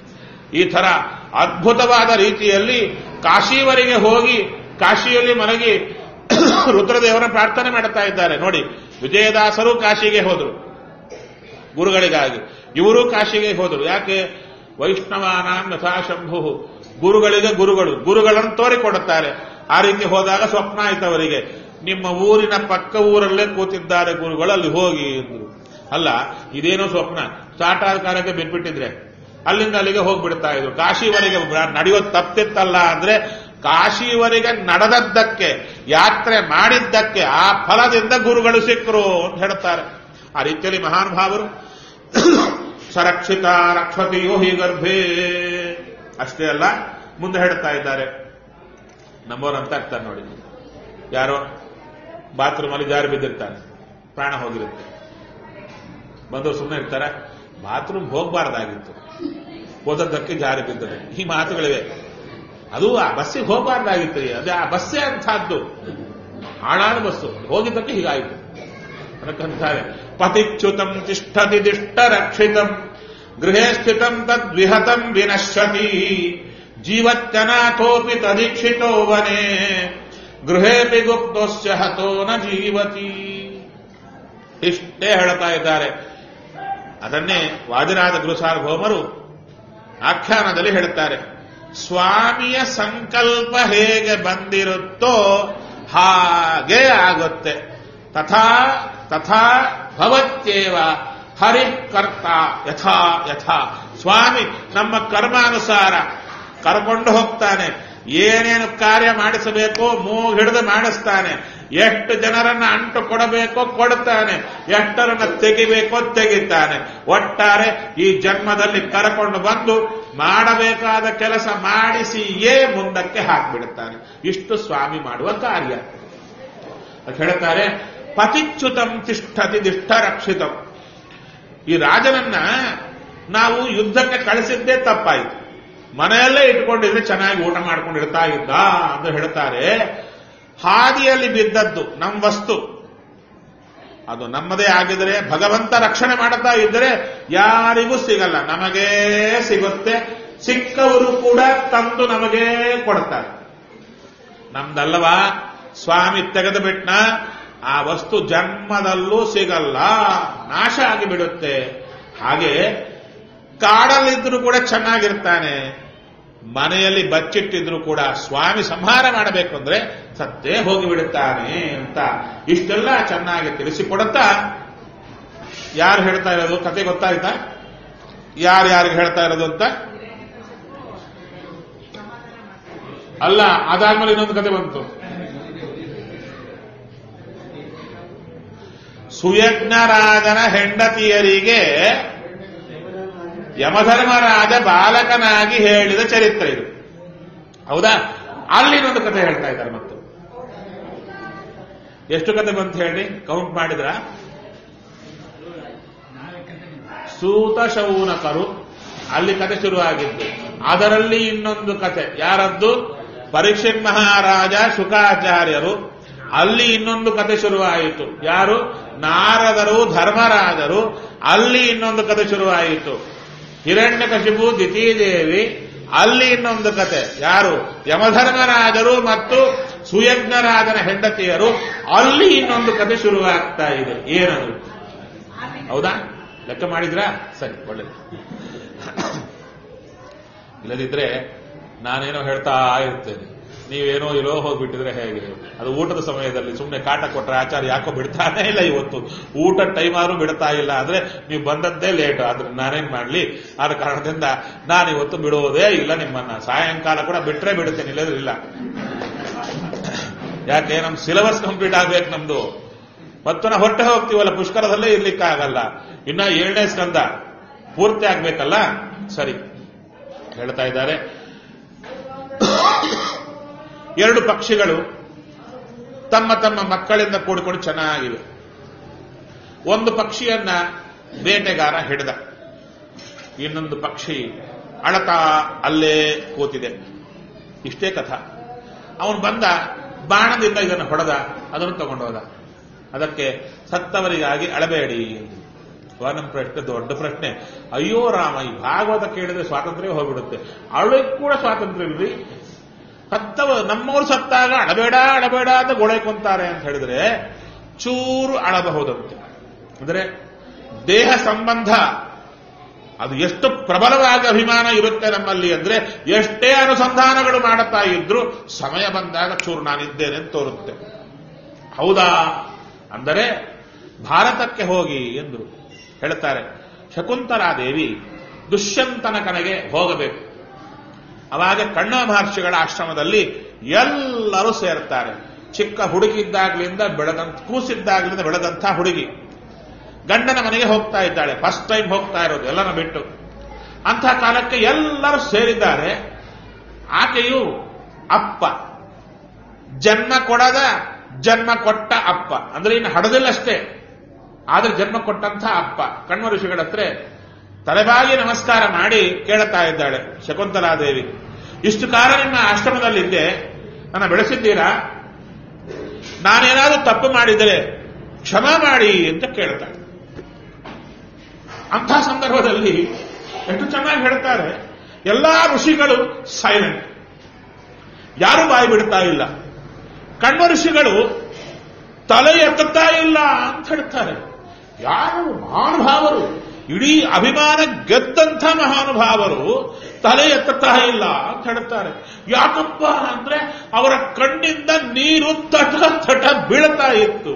ಈ ತರ ಅದ್ಭುತವಾದ ರೀತಿಯಲ್ಲಿ ಕಾಶಿವರೆಗೆ ಹೋಗಿ ಕಾಶಿಯಲ್ಲಿ ಮಲಗಿ ರುದ್ರದೇವರ ಪ್ರಾರ್ಥನೆ ಮಾಡುತ್ತಾ ಇದ್ದಾರೆ. ನೋಡಿ, ವಿಜಯದಾಸರು ಕಾಶಿಗೆ ಹೋದ್ರು ಗುರುಗಳಿಗಾಗಿ, ಇವರು ಕಾಶಿಗೆ ಹೋದರು. ಯಾಕೆ? ವೈಷ್ಣವಾನಾಂ ಯಥಾಶಂಭು, ಗುರುಗಳಿಗೆ ಗುರುಗಳನ್ನು ತೋರಿಕೊಡುತ್ತಾರೆ. ಆ ರೀತಿ ಹೋದಾಗ ಸ್ವಪ್ನ ಆಯ್ತು ಅವರಿಗೆ, ನಿಮ್ಮ ಊರಿನ ಪಕ್ಕ ಊರಲ್ಲೇ ಕೂತಿದ್ದಾರೆ ಗುರುಗಳು, ಅಲ್ಲಿ ಹೋಗಿ ಎಂದ್ರು. ಅಲ್ಲ, ಇದೇನೋ ಸ್ವಪ್ನ, ಸ್ಟಾರ್ಟ್ ಆದ ಕಾಲಕ್ಕೆ ಬಿಟ್ಬಿಟ್ಟಿದ್ರೆ ಅಲ್ಲಿಂದ ಅಲ್ಲಿಗೆ ಹೋಗ್ಬಿಡ್ತಾ ಇದ್ರು. ಕಾಶಿವರೆಗೆ ನಡೆಯೋದು ತಪ್ಪಿತ್ತಲ್ಲ ಅಂದ್ರೆ, ಕಾಶಿವರೆಗೆ ನಡೆದದ್ದಕ್ಕೆ, ಯಾತ್ರೆ ಮಾಡಿದ್ದಕ್ಕೆ ಆ ಫಲದಿಂದ ಗುರುಗಳು ಸಿಕ್ಕರು ಅಂತ ಹೇಳ್ತಾರೆ. ಆ ರೀತಿಯಲ್ಲಿ ಮಹಾನುಭಾವರು ಸರಕ್ಷಿತ ರಕ್ಷತಿಯೋ ಹಿ ಗರ್ಭೇ. ಅಷ್ಟೇ ಅಲ್ಲ, ಮುಂದೆ ಹೇಳ್ತಾ ಇದ್ದಾರೆ. ನಮ್ಮವರಂತ ಆಗ್ತಾರೆ ನೋಡಿ, ಯಾರೋ ಬಾತ್ರೂಮ್ ಅಲ್ಲಿ ಜಾರಿ ಬಿದ್ದಿರ್ತಾನೆ, ಪ್ರಾಣ ಹೋಗಿರುತ್ತೆ. ಬಂದವರು ಸುಮ್ಮನೆ ಇರ್ತಾರೆ, ಬಾತ್ರೂಮ್ ಹೋಗಬಾರ್ದಾಗಿತ್ತು, ಹೋದದ್ದಕ್ಕೆ ಜಾರಿ ಬಿದ್ದರೆ. ಈ ಮಾತುಗಳಿವೆ. ಅದು ಆ ಬಸ್ಸಿಗೆ ಹೋಗಬಾರ್ದಾಗಿತ್ತು, ಅದೇ ಆ ಬಸ್ಸೇ ಅಂಥದ್ದು, ಹಾಳಾದ ಬಸ್ಸು, ಹೋಗಿದ್ದಕ್ಕೆ ಹೀಗಾಯಿತು ಅದಕ್ಕಂತಾರೆ. ಪತಿಚ್ಯುತಂ ತಿಷ್ಠತಿ ದಿಷ್ಟ ರಕ್ಷಿತಂ ಗೃಹೇ ಸ್ಥಿತಂ ತದ್ವಿಹತಂ ವಿನಶ್ಯತಿ ಜೀವತ್ಯನಾಥೋಪಿ ತದೀಕ್ಷಿತೋ ವನೇ ಗೃಹೇಪಿ ಗುಪ್ತೋಸ್ಯ ಹತೋ ನ ಜೀವತಿ. ಇಷ್ಟೇ ಹೇಳ್ತಾ ಇದ್ದಾರೆ. ಅದನ್ನೇ ವಾದಿರಾಜ ಗುರುಸಾರ್ವಭೌಮರು ಆಖ್ಯಾನದಲ್ಲಿ ಹೇಳುತ್ತಾರೆ. ಸ್ವಾಮಿಯ ಸಂಕಲ್ಪ ಹೇಗೆ ಬಂದಿರುತ್ತೋ ಹಾಗೆ ಆಗುತ್ತೆ. ತಥಾ ತಥಾ ಭವತ್ಯೇವ ಹರಿಕರ್ತ ಯಥಾ ಯಥಾ. ಸ್ವಾಮಿ ನಮ್ಮ ಕರ್ಮಾನುಸಾರ ಕರ್ಕೊಂಡು ಹೋಗ್ತಾನೆ. ಏನೇನು ಕಾರ್ಯ ಮಾಡಿಸಬೇಕೋ ಮೂಗಿಡಿದು ಮಾಡಿಸ್ತಾನೆ. ಎಷ್ಟು ಜನರನ್ನ ಅಂಟು ಕೊಡಬೇಕೋ ಕೊಡುತ್ತಾನೆ, ಎಷ್ಟರನ್ನ ತೆಗಿಬೇಕೋ ತೆಗಿತಾನೆ. ಒಟ್ಟಾರೆ ಈ ಜನ್ಮದಲ್ಲಿ ಕರ್ಕೊಂಡು ಬಂದು ಮಾಡಬೇಕಾದ ಕೆಲಸ ಮಾಡಿಸಿಯೇ ಮುಂದಕ್ಕೆ ಹಾಕಿಬಿಡುತ್ತಾನೆ. ಇಷ್ಟು ಸ್ವಾಮಿ ಮಾಡುವ ಕಾರ್ಯ. ಹೇಳ್ತಾರೆ, ಪತಿಚ್ಯುತಂ ತಿಷ್ಠತಿ ದಿಷ್ಟ ರಕ್ಷಿತಂ. ಈ ರಾಜನನ್ನ ನಾವು ಯುದ್ಧಕ್ಕೆ ಕಳಿಸಿದ್ದೇ ತಪ್ಪಾಯಿತು. ಮನೆಯಲ್ಲೇ ಇಟ್ಕೊಂಡಿದ್ರೆ ಚೆನ್ನಾಗಿ ಊಟ ಮಾಡ್ಕೊಂಡಿರ್ತಾ ಇದ್ದ ಅಂತ ಹೇಳ್ತಾರೆ. ಹಾದಿಯಲ್ಲಿ ಬಿದ್ದದ್ದು ನಮ್ಮ ವಸ್ತು, ಅದು ನಮ್ಮದೇ ಆಗಿದ್ರೆ, ಭಗವಂತ ರಕ್ಷಣೆ ಮಾಡುತ್ತಾ ಇದ್ದರೆ ಯಾರಿಗೂ ಸಿಗಲ್ಲ, ನಮಗೇ ಸಿಗುತ್ತೆ. ಸಿಕ್ಕವರು ಕೂಡ ತಂದು ನಮಗೇ ಕೊಡ್ತಾರೆ. ನಮ್ದಲ್ಲವಾ, ಸ್ವಾಮಿ ತೆಗೆದು ಬಿಟ್ನ, ಆ ವಸ್ತು ಜನ್ಮದಲ್ಲೂ ಸಿಗಲ್ಲ, ನಾಶ ಆಗಿಬಿಡುತ್ತೆ. ಹಾಗೆ ಕಾಡಲ್ಲಿದ್ರೂ ಕೂಡ ಚೆನ್ನಾಗಿರ್ತಾನೆ, ಮನೆಯಲ್ಲಿ ಬಚ್ಚಿಟ್ಟಿದ್ರು ಕೂಡ ಸ್ವಾಮಿ ಸಂಹಾರ ಮಾಡಬೇಕು ಅಂದ್ರೆ ಸತ್ತೇ ಹೋಗಿಬಿಡುತ್ತಾನೆ ಅಂತ ಇಷ್ಟೆಲ್ಲ ಚೆನ್ನಾಗಿ ತಿಳಿಸಿಕೊಡುತ್ತಾ, ಯಾರು ಹೇಳ್ತಾ ಇರೋದು ಕತೆ ಗೊತ್ತಾಯ್ತಾ? ಯಾರ್ಯಾರಿಗೆ ಹೇಳ್ತಾ ಇರೋದು ಅಂತ? ಅಲ್ಲ, ಅದಾದ್ಮೇಲೆ ಇನ್ನೊಂದು ಕತೆ ಬಂತು. ಸುಯಜ್ಞರಾಜನ ಹೆಂಡತಿಯರಿಗೆ ಯಮಧರ್ಮರಾಜ ಬಾಲಕನಾಗಿ ಹೇಳಿದ ಚರಿತ್ರೆ ಇದು. ಹೌದಾ? ಅಲ್ಲಿನೊಂದು ಕತೆ ಹೇಳ್ತಾ ಇದ್ದಾರೆ. ಮತ್ತು ಎಷ್ಟು ಕತೆ ಬಂತು ಹೇಳಿ, ಕೌಂಟ್ ಮಾಡಿದ್ರ? ಸೂತ ಶೌನಕರು, ಅಲ್ಲಿ ಕತೆ ಶುರುವಾಗಿದ್ದು. ಅದರಲ್ಲಿ ಇನ್ನೊಂದು ಕತೆ ಯಾರದ್ದು? ಪರೀಕ್ಷಿತ್ ಮಹಾರಾಜ ಶುಕಾಚಾರ್ಯರು. ಅಲ್ಲಿ ಇನ್ನೊಂದು ಕತೆ ಶುರುವಾಯಿತು. ಯಾರು? ನಾರದರು ಧರ್ಮರಾಜರು. ಅಲ್ಲಿ ಇನ್ನೊಂದು ಕತೆ ಶುರುವಾಯಿತು. ಹಿರಣ್ಯಕಶಿಪು ದಿತಿದೇವಿ. ಅಲ್ಲಿ ಇನ್ನೊಂದು ಕತೆ. ಯಾರು? ಯಮಧರ್ಮರಾಜರು ಮತ್ತು ಸುಯಜ್ಞರಾಜನ ಹೆಂಡತಿಯರು. ಅಲ್ಲಿ ಇನ್ನೊಂದು ಕತೆ ಶುರುವಾಗ್ತಾ ಇದೆ. ಏನದು? ಹೌದಾ? ಲೆಕ್ಕ ಮಾಡಿದ್ರಾ? ಸರಿ, ಒಳ್ಳೆದು. ಇಲ್ಲದಿದ್ರೆ ನಾನೇನೋ ಹೇಳ್ತಾ ಇರ್ತೇನೆ, ನೀವೇನೋ ಇರೋ ಹೋಗ್ಬಿಟ್ಟಿದ್ರೆ ಹೇಗೆ? ಅದು ಊಟದ ಸಮಯದಲ್ಲಿ ಸುಮ್ಮನೆ ಕಾಟ ಕೊಟ್ಟರೆ ಆಚಾರ್ಯ ಯಾಕೋ ಬಿಡ್ತಾನೇ ಇಲ್ಲ. ಇವತ್ತು ಊಟದ ಟೈಮಾರು ಬಿಡ್ತಾ ಇಲ್ಲ ಅಂದ್ರೆ ನೀವು ಬಂದದ್ದೇ ಲೇಟ್. ಆದ್ರೆ ನಾನೇನ್ ಮಾಡ್ಲಿ? ಆದ ಕಾರಣದಿಂದ ನಾನಿವತ್ತು ಬಿಡುವುದೇ ಇಲ್ಲ ನಿಮ್ಮನ್ನ. ಸಾಯಂಕಾಲ ಕೂಡ ಬಿಟ್ರೆ ಬಿಡುತ್ತೇನೆ, ಇಲ್ಲದ್ರೆ ಇಲ್ಲ. ಯಾಕೆ? ನಮ್ ಸಿಲೆಬಸ್ ಕಂಪ್ಲೀಟ್ ಆಗ್ಬೇಕು ನಮ್ದು. ಮತ್ತು ನಾವು ಹೊರಟೆ ಹೋಗ್ತೀವಲ್ಲ, ಪುಷ್ಕರದಲ್ಲೇ ಇರ್ಲಿಕ್ಕಾಗಲ್ಲ. ಇನ್ನ 7ನೇ ಸ್ಕಂದ ಪೂರ್ತಿ ಆಗ್ಬೇಕಲ್ಲ. ಸರಿ, ಹೇಳ್ತಾ ಇದ್ದಾರೆ. 2 ಪಕ್ಷಿಗಳು ತಮ್ಮ ತಮ್ಮ ಮಕ್ಕಳಿಂದ ಕೂಡಿಕೊಂಡು ಚೆನ್ನಾಗಿವೆ. ಒಂದು ಪಕ್ಷಿಯನ್ನ ಬೇಟೆಗಾರ ಹಿಡಿದ, ಇನ್ನೊಂದು ಪಕ್ಷಿ ಅಳತಾ ಅಲ್ಲೇ ಕೂತಿದೆ. ಇಷ್ಟೇ ಕಥಾ. ಅವನು ಬಂದ, ಬಾಣದಿಂದ ಇದನ್ನು ಹೊಡೆದ, ಅದನ್ನು ತಗೊಂಡೋದ. ಅದಕ್ಕೆ ಸತ್ತವರಿಗಾಗಿ ಅಳಬೇಡಿ. ನಮ್ಮ ಪ್ರಶ್ನೆ ದೊಡ್ಡ ಪ್ರಶ್ನೆ. ಅಯ್ಯೋ ರಾಮ, ಈ ಭಾಗವತ ಕೇಳಿದ್ರೆ ಸ್ವಾತಂತ್ರ್ಯ ಹೋಗ್ಬಿಡುತ್ತೆ. ಅವಳಿಗೆ ಕೂಡ ಸ್ವಾತಂತ್ರ್ಯ ಇಲ್ರಿ. ನಮ್ಮವ್ರು ಸತ್ತಾಗ ಅಳಬೇಡ ಅಳಬೇಡ ಅಂತ ಗೋಳೈಕೊಂತಾರೆ ಅಂತ ಹೇಳಿದ್ರೆ ಚೂರು ಅಳಬಹುದಂತೆ. ಅಂದ್ರೆ ದೇಹ ಸಂಬಂಧ ಅದು ಎಷ್ಟು ಪ್ರಬಲವಾಗಿ ಅಭಿಮಾನ ಇರುತ್ತೆ ನಮ್ಮಲ್ಲಿ ಅಂದ್ರೆ, ಎಷ್ಟೇ ಅನುಸಂಧಾನಗಳು ಮಾಡುತ್ತಾ ಇದ್ರು ಸಮಯ ಬಂದಾಗ ಚೂರು ನಾನಿದ್ದೇನೆ ಅಂತ ತೋರುತ್ತೆ. ಹೌದಾ? ಅಂದರೆ ಭಾರತಕ್ಕೆ ಹೋಗಿ ಎಂದರು. ಹೇಳ್ತಾರೆ, ಶಕುಂತಲಾದೇವಿ ದುಷ್ಯಂತನ ಕನೆಗೆ ಹೋಗಬೇಕು. ಅವಾಗ ಕಣ್ವ ಮಹರ್ಷಿಗಳ ಆಶ್ರಮದಲ್ಲಿ ಎಲ್ಲರೂ ಸೇರ್ತಾರೆ. ಚಿಕ್ಕ ಹುಡುಗಿದ್ದಾಗ್ಲಿಂದ ಬೆಳೆದಂತ, ಕೂಸಿದ್ದಾಗ್ಲಿಂದ ಬೆಳೆದಂಥ ಹುಡುಗಿ ಗಂಡನ ಮನೆಗೆ ಹೋಗ್ತಾ ಇದ್ದಾಳೆ. ಫಸ್ಟ್ ಟೈಮ್ ಹೋಗ್ತಾ ಇರೋದು ಎಲ್ಲನ ಬಿಟ್ಟು. ಅಂಥ ಕಾಲಕ್ಕೆ ಎಲ್ಲರೂ ಸೇರಿದ್ದಾರೆ. ಆಕೆಯು ಅಪ್ಪ, ಜನ್ಮ ಕೊಡದ ಜನ್ಮ ಕೊಟ್ಟ ಅಪ್ಪ, ಅಂದ್ರೆ ಇನ್ನು ಹಡದಿಲ್ಲಷ್ಟೇ, ಆದ್ರೆ ಜನ್ಮ ಕೊಟ್ಟಂಥ ಅಪ್ಪ. ಕಣ್ವ ಋಷಿಗಳ ಹತ್ರ ತಲೆಬಾಗಿ ನಮಸ್ಕಾರ ಮಾಡಿ ಕೇಳುತ್ತಾ ಇದ್ದಾಳೆ ಶಕುಂತಲಾದೇವಿ, ಇಷ್ಟು ಕಾಲ ನಿಮ್ಮ ಆಶ್ರಮದಲ್ಲಿದ್ದೆ, ನನ್ನ ಬೆಳೆಸಿದ್ದೀರಾ, ನಾನೇನಾದ್ರೂ ತಪ್ಪು ಮಾಡಿದರೆ ಕ್ಷಮ ಮಾಡಿ ಅಂತ ಕೇಳ್ತಾಳೆ. ಅಂಥ ಸಂದರ್ಭದಲ್ಲಿ ಎಷ್ಟು ಚೆನ್ನಾಗಿ ಹೇಳ್ತಾರೆ. ಎಲ್ಲಾ ಋಷಿಗಳು ಸೈಲೆಂಟ್, ಯಾರು ಬಾಯಿ ಬಿಡ್ತಾ ಇಲ್ಲ. ಕಣ್ವ ಋಷಿಗಳು ತಲೆ ಎತ್ತುತ್ತಾ ಇಲ್ಲ ಅಂತ ಹೇಳ್ತಾರೆ. ಯಾರು ಮಹಾನುಭಾವರು, ಇಡೀ ಅಭಿಮಾನ ಗೆದ್ದಂಥ ಮಹಾನುಭಾವರು ತಲೆ ಎತ್ತುತ್ತಾ ಇಲ್ಲ ಅಂತ ಹೇಳ್ತಾರೆ. ಯಾಕಪ್ಪ ಅಂದ್ರೆ ಅವರ ಕಣ್ಣಿಂದ ನೀರು ತಟ ತಟ ಬೀಳ್ತಾ ಇತ್ತು.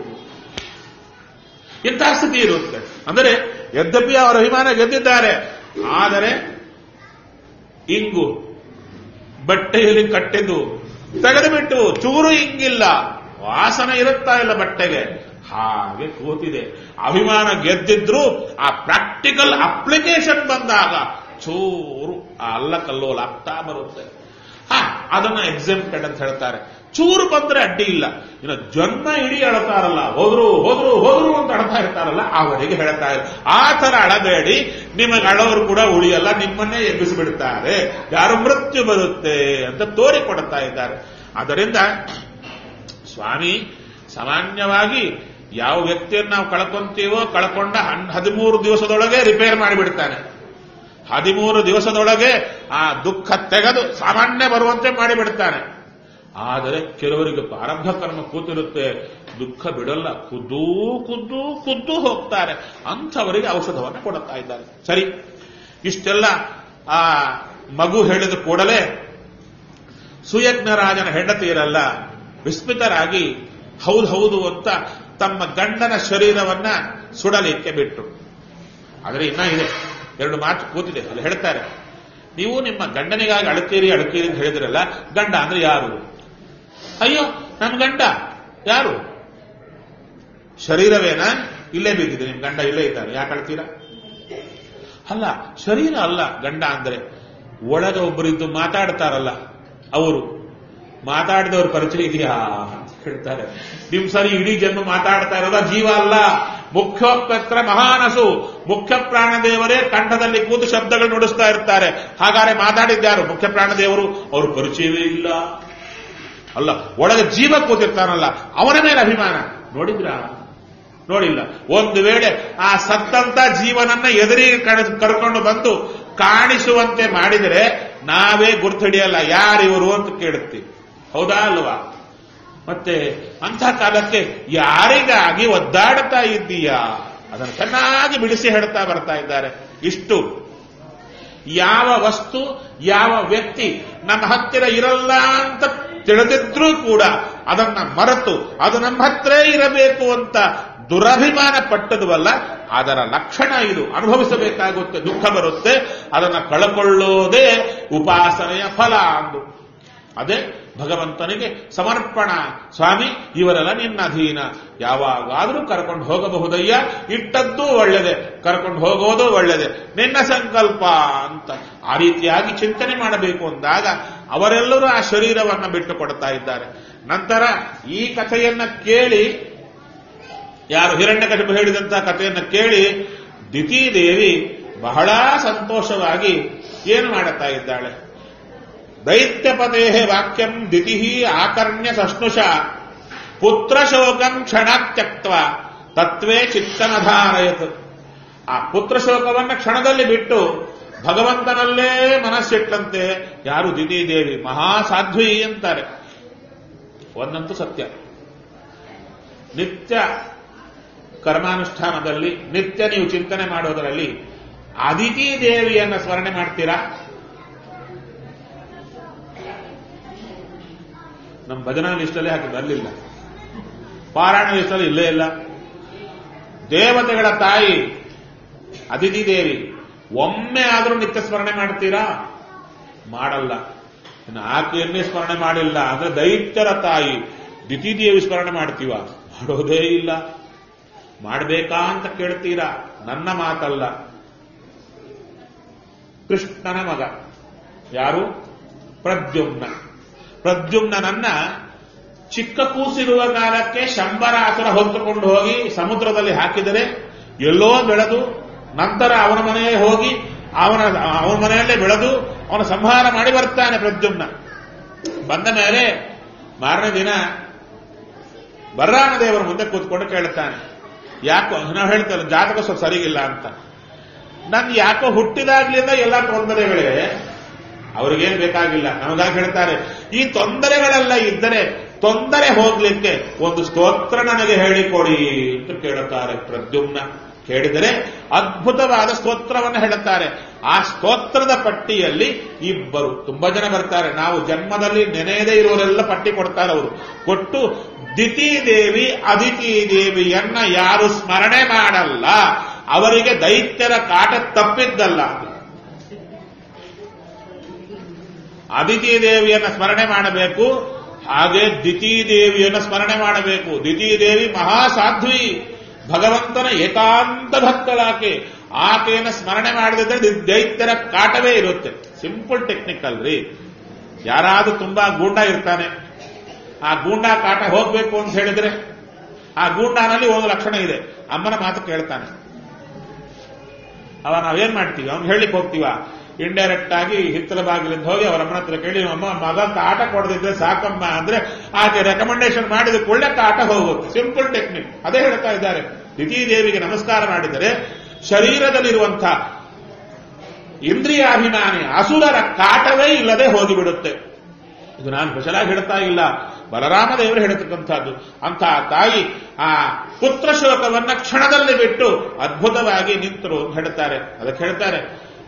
ಇಂತಹ ಸ್ಥಿತಿ ಇರುತ್ತೆ. ಅಂದರೆ ಯದ್ಯಪಿ ಅವರ ಅಭಿಮಾನ ಗೆದ್ದಿದ್ದಾರೆ, ಆದರೆ ಇಂಗು ಬಟ್ಟೆಯಲ್ಲಿ ಕಟ್ಟಿದ್ದು ತೆಗೆದುಬಿಟ್ಟು ಚೂರು ಇಂಗಿಲ್ಲ, ವಾಸನೆ ಇರುತ್ತಾ ಇಲ್ಲ ಬಟ್ಟೆಗೆ, ಹಾಗೆ ಕೂತಿದೆ. ಅಭಿಮಾನ ಗೆದ್ದಿದ್ರು ಆ ಪ್ರಾಕ್ಟಿಕಲ್ ಅಪ್ಲಿಕೇಶನ್ ಬಂದಾಗ ಚೂರು ಅಲ್ಲ ಕಲ್ಲೋಲ ಆಗ್ತಾ ಬರುತ್ತೆ. ಅದನ್ನ ಎಕ್ಸೆಂಪ್ಟೆಡ್ ಅಂತ ಹೇಳ್ತಾರೆ. ಚೂರು ಬಂದ್ರೆ ಅಡ್ಡಿ ಇಲ್ಲ. ಇನ್ನು ಜನ್ಮ ಇಡೀ ಅಳತಾರಲ್ಲ, ಹೋದ್ರು ಹೋದ್ರು ಹೋದ್ರು ಅಂತ ಅಳ್ತಾ ಇರ್ತಾರಲ್ಲ, ಅವರಿಗೆ ಹೇಳ್ತಾ ಇದ್ದಾರೆ, ಆ ತರ ಅಳಬೇಡಿ, ನಿಮಗೆ ಅಳವರು ಕೂಡ ಉಳಿಯಲ್ಲ, ನಿಮ್ಮನ್ನೇ ಎಬ್ಬಿಸಿಬಿಡ್ತಾರೆ, ಯಾರು ಮೃತ್ಯು ಬರುತ್ತೆ ಅಂತ ತೋರಿಕೊಡ್ತಾ ಇದ್ದಾರೆ. ಆದ್ದರಿಂದ ಸ್ವಾಮಿ ಸಾಮಾನ್ಯವಾಗಿ ಯಾವ ವ್ಯಕ್ತಿಯನ್ನು ನಾವು ಕಳ್ಕೊಂತೀವೋ ಕಳ್ಕೊಂಡ 13 ದಿವಸದೊಳಗೆ ರಿಪೇರ್ ಮಾಡಿಬಿಡ್ತಾನೆ. 13 ದಿವಸದೊಳಗೆ ಆ ದುಃಖ ತೆಗೆದು ಸಾಮಾನ್ಯ ಬರುವಂತೆ ಮಾಡಿಬಿಡ್ತಾನೆ. ಆದರೆ ಕೆಲವರಿಗೆ ಪ್ರಾರಬ್ಧ ಕರ್ಮ ಕೂತಿರುತ್ತೆ, ದುಃಖ ಬಿಡಲ್ಲ, ಖುದ್ದು ಖುದ್ದು ಖುದ್ದು ಹೋಗ್ತಾರೆ. ಅಂಥವರಿಗೆ ಔಷಧವನ್ನು ಕೊಡುತ್ತಾ ಇದ್ದಾರೆ. ಸರಿ, ಇಷ್ಟೆಲ್ಲ ಆ ಮಗು ಹೇಳಿದ ಕೂಡಲೇ ಸುಯಜ್ಞರಾಜನ ಹೆಂಡತಿಯರೆಲ್ಲ ವಿಸ್ಮಿತರಾಗಿ ಹೌದು ಅಂತ ತಮ್ಮ ಗಂಡನ ಶರೀರವನ್ನ ಸುಡಲಿಕ್ಕೆ ಬಿಟ್ಟರು. ಆದರೆ ಇನ್ನ ಇದೆ, 2 ಮಾತು ಕೂತಿದೆ. ಅಲ್ಲಿ ಹೇಳ್ತಾರೆ, ನೀವು ನಿಮ್ಮ ಗಂಡನಿಗಾಗಿ ಅಳಕೀರಿ ಅಂತ ಹೇಳಿದ್ರಲ್ಲ, ಗಂಡ ಅಂದ್ರೆ ಯಾರು? ಅಯ್ಯೋ, ನನ್ನ ಗಂಡ ಯಾರು? ಶರೀರವೇನಾ? ಇಲ್ಲೇ ಬಿದ್ದಿದೆ, ನಿಮ್ ಗಂಡ ಇಲ್ಲೇ ಇದ್ದಾನೆ, ಯಾಕೆ ಅಳ್ತೀರಾ? ಅಲ್ಲ, ಶರೀರ ಅಲ್ಲ ಗಂಡ ಅಂದ್ರೆ. ಒಳಗೆ ಒಬ್ಬರಿದ್ದು ಮಾತಾಡ್ತಾರಲ್ಲ, ಅವರು ಮಾತಾಡಿದವ್ರ ಪರಿಚಯ ಇದೆಯಾ ಅಂತ ಹೇಳ್ತಾರೆ. ನಿಮ್ ಸರಿ ಇಡೀ ಜನ್ಮ ಮಾತಾಡ್ತಾ ಇರೋದ ಜೀವ ಅಲ್ಲ, ಮುಖ್ಯೋಪತ್ರ ಮಹಾನಸು, ಮುಖ್ಯ ಪ್ರಾಣದೇವರೇ ಕಂಠದಲ್ಲಿ ಕೂತು ಶಬ್ದಗಳು ನುಡಿಸ್ತಾ ಇರ್ತಾರೆ. ಹಾಗಾದ್ರೆ ಮಾತಾಡಿದ್ಯಾರು? ಮುಖ್ಯ ಪ್ರಾಣದೇವರು. ಅವ್ರ ಪರಿಚಯವೇ ಇಲ್ಲ. ಅಲ್ಲ, ಒಳಗೆ ಜೀವ ಕೂತಿರ್ತಾನಲ್ಲ, ಅವನ ಮೇಲೆ ಅಭಿಮಾನ. ನೋಡಿದ್ರ? ನೋಡಿಲ್ಲ. ಒಂದು ವೇಳೆ ಆ ಸತ್ತಂತ ಜೀವನನ್ನ ಎದುರಿಗೆ ಕರ್ಕೊಂಡು ಬಂದು ಕಾಣಿಸುವಂತೆ ಮಾಡಿದರೆ ನಾವೇ ಗುರ್ತಿಡಿಯಲ್ಲ, ಯಾರಿವರು ಅಂತ ಕೇಳುತ್ತೀವಿ. ಹೌದಾ ಅಲ್ವಾ? ಮತ್ತೆ ಅಂಥ ಕಾಲಕ್ಕೆ ಯಾರಿಗಾಗಿ ಒದ್ದಾಡ್ತಾ ಇದ್ದೀಯಾ ಅದನ್ನು ಚೆನ್ನಾಗಿ ಬಿಡಿಸಿ ಹೇಳ್ತಾ ಬರ್ತಾ ಇದ್ದಾರೆ. ಇಷ್ಟು ಯಾವ ವಸ್ತು ಯಾವ ವ್ಯಕ್ತಿ ನಮ್ಮ ಹತ್ತಿರ ಇರಲ್ಲ ಅಂತ ತಿಳಿದಿದ್ರೂ ಕೂಡ ಅದನ್ನ ಮರೆತು ಅದು ನಮ್ಮ ಹತ್ರ ಇರಬೇಕು ಅಂತ ದುರಭಿಮಾನ ಪಟ್ಟದುವಲ್ಲ, ಅದರ ಲಕ್ಷಣ ಇದು. ಅನುಭವಿಸಬೇಕಾಗುತ್ತೆ, ದುಃಖ ಬರುತ್ತೆ, ಅದನ್ನು ಕಳಕೊಳ್ಳೋದೇ ಉಪಾಸನೆಯ ಫಲ ಅಂದು. ಅದೇ ಭಗವಂತನಿಗೆ ಸಮರ್ಪಣ. ಸ್ವಾಮಿ, ಇವರೆಲ್ಲ ನಿನ್ನ ಅಧೀನ, ಯಾವಾಗಾದರೂ ಕರ್ಕೊಂಡು ಹೋಗಬಹುದಯ್ಯ, ಇಟ್ಟದ್ದೂ ಒಳ್ಳೆದೆ, ಕರ್ಕೊಂಡು ಹೋಗೋದು ಒಳ್ಳೆದೆ, ನಿನ್ನ ಸಂಕಲ್ಪ ಅಂತ ಆ ರೀತಿಯಾಗಿ ಚಿಂತನೆ ಮಾಡಬೇಕು ಅಂದಾಗ ಅವರೆಲ್ಲರೂ ಆ ಶರೀರವನ್ನು ಬಿಟ್ಟು ಕೊಡ್ತಾ ಇದ್ದಾರೆ. ನಂತರ ಈ ಕಥೆಯನ್ನ ಕೇಳಿ, ಯಾರು ಹಿರಣ್ಯಕಶಿಪು ಹೇಳಿದಂತಹ ಕಥೆಯನ್ನು ಕೇಳಿ ದಿತಿದೇವಿ ಬಹಳ ಸಂತೋಷವಾಗಿ ಏನು ಮಾಡುತ್ತಾ ಇದ್ದಾಳೆ? ದೈತ್ಯಪದೇ ವಾಕ್ಯಂ ದಿತಿ ಆಕರ್ಣ್ಯ ಸಷ್ಣುಷ ಪುತ್ರಶೋಕಂ ಕ್ಷಣತ್ಯಕ್ತ್ವ ತತ್ವೇ ಚಿತ್ತನಧಾರಯತ್. ಆ ಪುತ್ರಶೋಕವನ್ನು ಕ್ಷಣದಲ್ಲಿ ಬಿಟ್ಟು ಭಗವಂತನಲ್ಲೇ ಮನಸ್ಸಿಟ್ಟಂತೆ ಯಾರು? ದಿತಿದೇವಿ. ಮಹಾಸಾಧ್ವಿ ಅಂತಾರೆ. ಒಂದಂತೂ ಸತ್ಯ, ನಿತ್ಯ ಕರ್ಮಾನುಷ್ಠಾನದಲ್ಲಿ ನಿತ್ಯ ನೀವು ಚಿಂತನೆ ಮಾಡೋದರಲ್ಲಿ ಅದಿತಿ ದೇವಿಯನ್ನು ಸ್ಮರಣೆ ಮಾಡ್ತೀರಾ? ನಮ್ಮ ಭಜನಾ ಲಿಸ್ಟಲ್ಲೇ ಹಾಕಿ ಬರಲಿಲ್ಲ, ಪಾರಾಯಣ ಲಿಸ್ಟಲ್ಲಿ ಇಲ್ಲೇ ಇಲ್ಲ. ದೇವತೆಗಳ ತಾಯಿ ಅದಿತಿ ದೇವಿ ಒಮ್ಮೆ ಆದರೂ ನಿತ್ಯ ಸ್ಮರಣೆ ಮಾಡ್ತೀರಾ? ಮಾಡಲ್ಲ. ಇನ್ನು ಆಕೆಯನ್ನೇ ಸ್ಮರಣೆ ಮಾಡಿಲ್ಲ ಅಂದ್ರೆ ದೈತ್ಯರ ತಾಯಿ ದಿತಿದೇವಿ ಸ್ಮರಣೆ ಮಾಡ್ತೀವ? ಮಾಡೋದೇ ಇಲ್ಲ. ಮಾಡಬೇಕಾ ಅಂತ ಕೇಳ್ತೀರಾ? ನನ್ನ ಮಾತಲ್ಲ, ಕೃಷ್ಣನ ಮಗ ಯಾರು? ಪ್ರದ್ಯುಮ್ನ. ಪ್ರದ್ಯುಮ್ನನ್ನ ಚಿಕ್ಕ ಕೂಸಿರುವ ಕಾಲಕ್ಕೆ ಶಂಬರಾಸುರ ಹೊತ್ತುಕೊಂಡು ಹೋಗಿ ಸಮುದ್ರದಲ್ಲಿ ಹಾಕಿದರೆ ಎಲ್ಲೋ ಬೆಳೆದು ನಂತರ ಅವನ ಮನೆಗೆ ಹೋಗಿ ಅವನ ಮನೆಯಲ್ಲೇ ಬೆಳೆದು ಅವನ ಸಂಹಾರ ಮಾಡಿ ಬರ್ತಾನೆ ಪ್ರದ್ಯುಮ್ನ. ಬಂದ ಮೇಲೆ ಮಾರನೇ ದಿನ ಬಲರಾಮದೇವರ ಮುಂದೆ ಕೂತ್ಕೊಂಡು ಕೇಳ್ತಾನೆ, ಯಾಕೋ ನಾವು ಹೇಳ್ತೇವೆ ಜಾತಕ ಸ್ವಲ್ಪ ಸರಿಗಿಲ್ಲ ಅಂತ. ನನ್ ಯಾಕೋ ಹುಟ್ಟಿದಾಗ್ಲಿಂದ ಎಲ್ಲ ತೊಂದರೆಗಳೇ, ಅವ್ರಿಗೇನು ಬೇಕಾಗಿಲ್ಲ. ನಮಗಾಗಿ ಹೇಳ್ತಾರೆ, ಈ ತೊಂದರೆಗಳೆಲ್ಲ ಇದ್ದರೆ ತೊಂದರೆ ಹೋಗ್ಲಿಕ್ಕೆ ಒಂದು ಸ್ತೋತ್ರ ನನಗೆ ಹೇಳಿಕೊಡಿ ಅಂತ ಕೇಳುತ್ತಾರೆ ಪ್ರದ್ಯುಮ್ನ. ಕೇಳಿದರೆ ಅದ್ಭುತವಾದ ಸ್ತೋತ್ರವನ್ನು ಹೇಳುತ್ತಾರೆ. ಆ ಸ್ತೋತ್ರದ ಪಟ್ಟಿಯಲ್ಲಿ ಇಬ್ಬರು, ತುಂಬಾ ಜನ ಬರ್ತಾರೆ. ನಾವು ಜನ್ಮದಲ್ಲಿ ನೆನೆಯದೇ ಇರೋರೆಲ್ಲ ಪಟ್ಟಿ ಕೊಡ್ತಾರೆ ಅವರು. ಕೊಟ್ಟು ದಿತಿದೇವಿ ಅದಿತಿ ದೇವಿಯನ್ನ ಯಾರು ಸ್ಮರಣೆ ಮಾಡಲ್ಲ ಅವರಿಗೆ ದೈತ್ಯರ ಕಾಟ ತಪ್ಪಿದ್ದಲ್ಲ. ಅದಿತಿ ದೇವಿಯನ್ನ ಸ್ಮರಣೆ ಮಾಡಬೇಕು, ಹಾಗೆ ದಿತಿದೇವಿಯನ್ನು ಸ್ಮರಣೆ ಮಾಡಬೇಕು. ದಿತಿದೇವಿ ಮಹಾಸಾಧ್ವಿ, ಭಗವಂತನ ಏಕಾಂತ ಭಕ್ತಳಾಕೆ. ಆಕೆಯನ್ನು ಸ್ಮರಣೆ ಮಾಡದಿದ್ದರೆ ದೈತ್ಯರ ಕಾಟವೇ ಇರುತ್ತೆ. ಸಿಂಪಲ್ ಟೆಕ್ನಿಕಲ್ ರೀ. ಯಾರಾದ್ರೂ ತುಂಬಾ ಗೂಂಡ ಇರ್ತಾನೆ, ಆ ಗೂಂಡಾ ಕಾಟ ಹೋಗ್ಬೇಕು ಅಂತ ಹೇಳಿದ್ರೆ ಆ ಗೂಂಡಾನಲ್ಲಿ ಒಂದು ಲಕ್ಷಣ ಇದೆ, ಅಮ್ಮನ ಮಾತು ಕೇಳ್ತಾನೆ. ಅವ ನಾವೇನ್ ಮಾಡ್ತೀವಿ? ಅವ್ನು ಹೇಳಿಕ್ ಹೋಗ್ತೀವ, ಇಂಡೈರೆಕ್ಟ್ ಆಗಿ ಹಿತ್ತಲ ಬಾಗಿಲಿಂದ ಹೋಗಿ ಅವರ ಅಮ್ಮನ ಹತ್ರ ಕೇಳಿ, ಅಮ್ಮ ಮಗ ಕಾಟ ಕೊಡದಿದ್ರೆ ಸಾಕಮ್ಮ ಅಂದ್ರೆ ಆಕೆ ರೆಕಮೆಂಡೇಶನ್ ಮಾಡಿದ ಒಳ್ಳೆ ಕಾಟ ಹೋಗುತ್ತೆ. Simple technique. ಅದೇ ಹೇಳ್ತಾ ಇದ್ದಾರೆ. ದಿತಿದೇವಿಗೆ ನಮಸ್ಕಾರ ಮಾಡಿದರೆ ಶರೀರದಲ್ಲಿರುವಂಥ ಇಂದ್ರಿಯಾಭಿಮಾನಿ ಅಸುರರ ಕಾಟವೇ ಇಲ್ಲದೆ ಹೋಗಿಬಿಡುತ್ತೆ. ಇದು ನಾನು ಕುಶಲಾಗಿ ಹೇಳ್ತಾ ಇಲ್ಲ, ಬಲರಾಮ ದೇವರು ಹೇಳ್ತಕ್ಕಂಥದ್ದು. ಅಂಥ ತಾಯಿ ಆ ಪುತ್ರ ಶೋಕವನ್ನ ಕ್ಷಣದಲ್ಲಿ ಬಿಟ್ಟು ಅದ್ಭುತವಾಗಿ ನಿಂತರು ಅಂತ ಹೇಳ್ತಾರೆ. ಅದಕ್ಕೆ ಹೇಳ್ತಾರೆ,